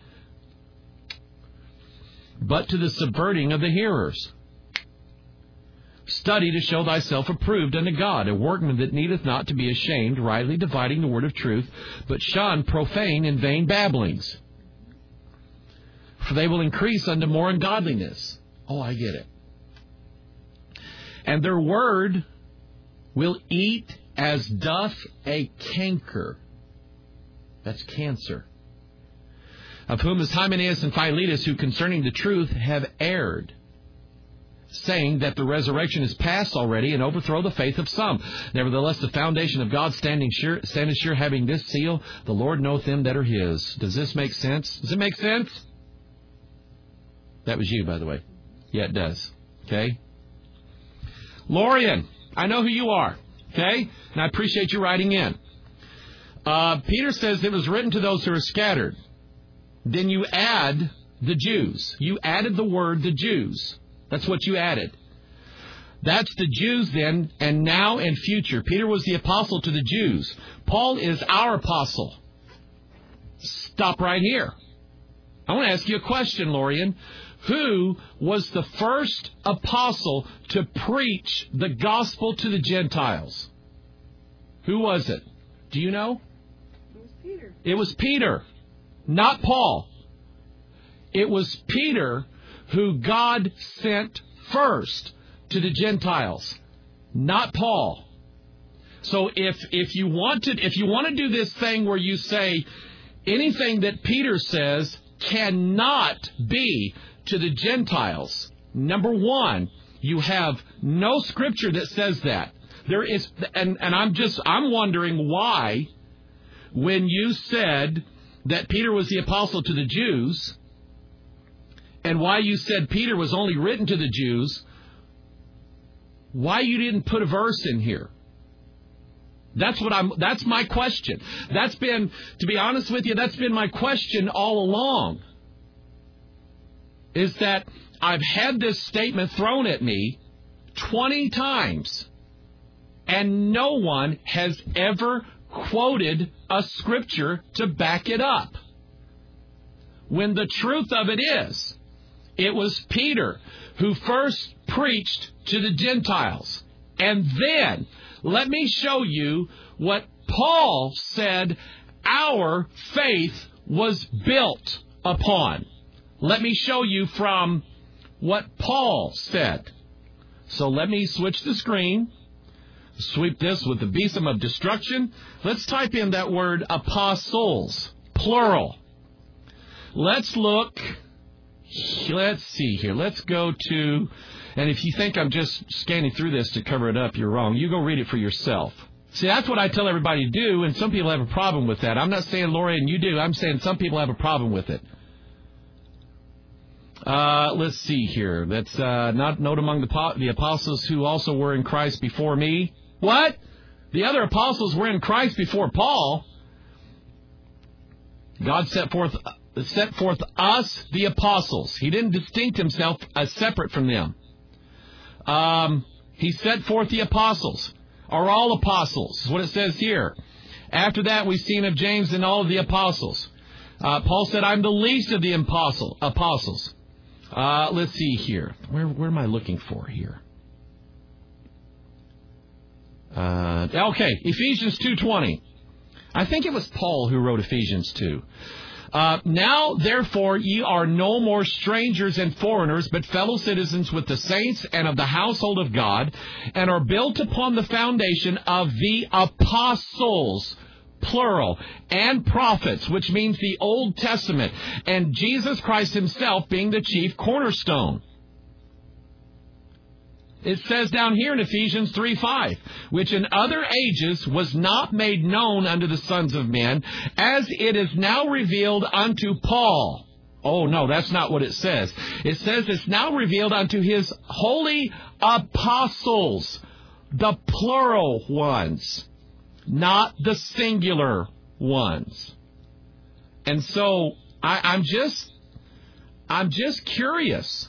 but to the subverting of the hearers. Study to show thyself approved unto God, a workman that needeth not to be ashamed, rightly dividing the word of truth, but shun profane and vain babblings. For they will increase unto more ungodliness. Oh, I get it. And their word will eat as doth a canker. That's cancer. Of whom is Hymenaeus and Philetus, who concerning the truth have erred, saying that the resurrection is past already, and overthrow the faith of some. Nevertheless, the foundation of God standeth sure, having this seal, the Lord knoweth them that are his. Does this make sense? Does it make sense? That was you, by the way. Yeah, it does. Okay? Lorian, I know who you are. Okay? And I appreciate you writing in. Peter says it was written to those who are scattered. Then you add the Jews. You added the word the Jews. That's what you added. That's the Jews then, and now and future. Peter was the apostle to the Jews. Paul is our apostle. Stop right here. I want to ask you a question, Lorian. Who was the first apostle to preach the gospel to the Gentiles? Who was it? Do you know? It was Peter. It was Peter, not Paul. It was Peter who God sent first to the Gentiles, not Paul. So if you want to do this thing where you say anything that Peter says cannot be to the Gentiles, number one, you have no scripture that says that. There is, and I'm wondering why, when you said that Peter was the apostle to the Jews, and why you said Peter was only written to the Jews, why you didn't put a verse in here. That's my question. That's been, to be honest with you, that's been my question all along. Is that I've had this statement thrown at me 20 times, and no one has ever quoted a scripture to back it up. When the truth of it is, it was Peter who first preached to the Gentiles. And then, let me show you what Paul said our faith was built upon. Let me show you from what Paul said. So let me switch the screen. Sweep this with the besom of destruction. Let's type in that word apostles, plural. Let's look. Let's see here. Let's go to, and if you think I'm just scanning through this to cover it up, you're wrong. You go read it for yourself. See, that's what I tell everybody to do, and some people have a problem with that. I'm not saying, Lori, and you do. I'm saying some people have a problem with it. Let's see here. That's not note among the apostles who also were in Christ before me. What? The other apostles were in Christ before Paul. God set forth us, the apostles. He didn't distinct himself as separate from them. He set forth the apostles, are all apostles, is what it says here. After that, we've seen of James and all of the apostles. Paul said, I'm the least of the apostles. Let's see here. Where am I looking for here? Okay, Ephesians 2:20. I think it was Paul who wrote Ephesians 2. Now, therefore, ye are no more strangers and foreigners, but fellow citizens with the saints and of the household of God, and are built upon the foundation of the apostles, plural, and prophets, which means the Old Testament, and Jesus Christ himself being the chief cornerstone. It says down here in Ephesians 3:5, which in other ages was not made known unto the sons of men, as it is now revealed unto Paul. Oh, no, that's not what it says. It says it's now revealed unto his holy apostles, the plural ones, not the singular ones. And so I'm just curious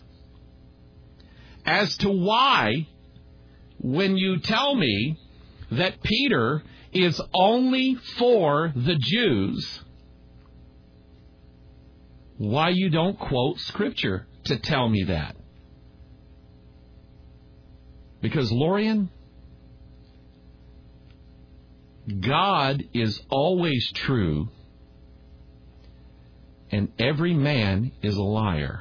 as to why, when you tell me that Peter is only for the Jews, why you don't quote Scripture to tell me that. Because, Lorian, God is always true, and every man is a liar.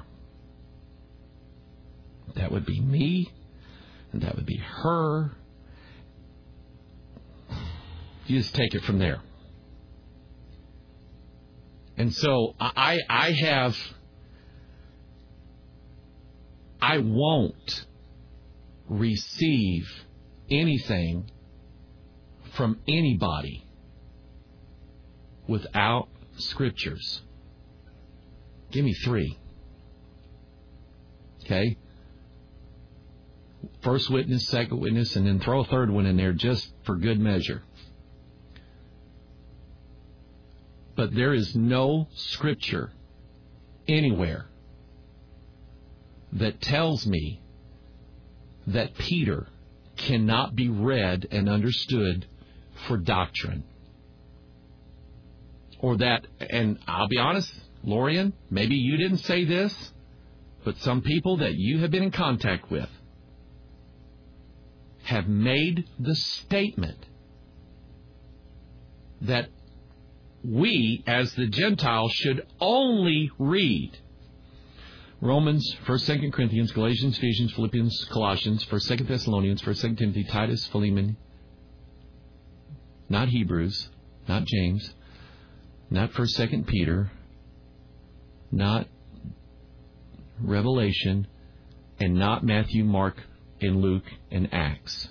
That would be me, and that would be her. You just take it from there. And so I won't receive anything from anybody without Scriptures. Give me 3. Okay? First witness, second witness, and then throw a third one in there just for good measure. But there is no Scripture anywhere that tells me that Peter cannot be read and understood for doctrine. Or that, and I'll be honest, Lorian, maybe you didn't say this, but some people that you have been in contact with have made the statement that we, as the Gentiles, should only read Romans, 1st, 2nd Corinthians, Galatians, Ephesians, Philippians, Colossians, 1st, 2nd Thessalonians, 1st, 2nd Timothy, Titus, Philemon, not Hebrews, not James, not 1st, 2nd Peter, not Revelation, and not Matthew, Mark, and Luke, and Acts.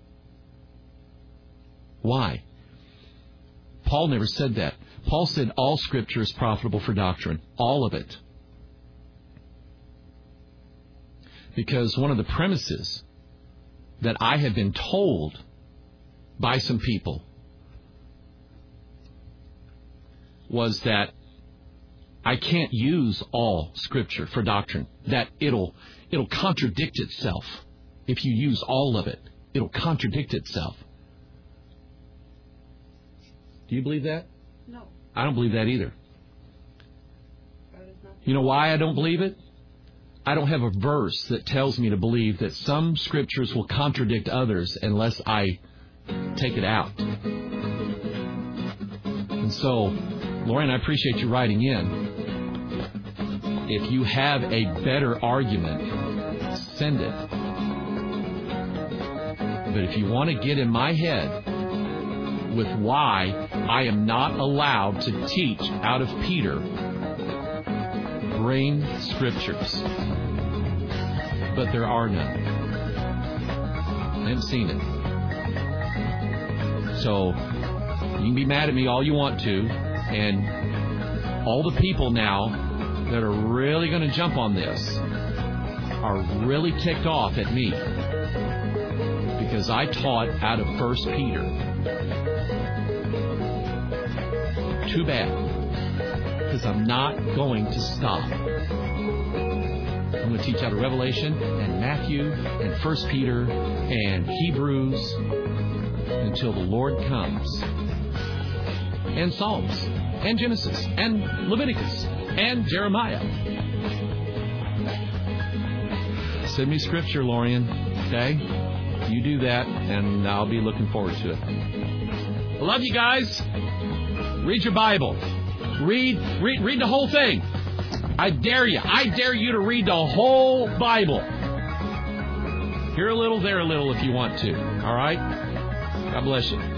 Why? Paul never said that. Paul said all Scripture is profitable for doctrine. All of it. Because one of the premises that I have been told by some people was that I can't use all Scripture for doctrine. That it'll contradict itself. If you use all of it, it'll contradict itself. Do you believe that? No. I don't believe that either. You know why I don't believe it? I don't have a verse that tells me to believe that some Scriptures will contradict others unless I take it out. And so, Lauren, I appreciate you writing in. If you have a better argument, send it. But if you want to get in my head with why I am not allowed to teach out of Peter, bring Scriptures. But there are none. I haven't seen it. So, you can be mad at me all you want to, and all the people now that are really going to jump on this are really ticked off at me because I taught out of 1 Peter. Too bad, because I'm not going to stop. I'm going to teach out of Revelation and Matthew and 1 Peter and Hebrews until the Lord comes. And Psalms and Genesis and Leviticus and Jeremiah. Send me Scripture, Lorian. Okay? You do that, and I'll be looking forward to it. I love you guys. Read your Bible. Read the whole thing. I dare you. I dare you to read the whole Bible. Here a little, there a little if you want to. All right? God bless you.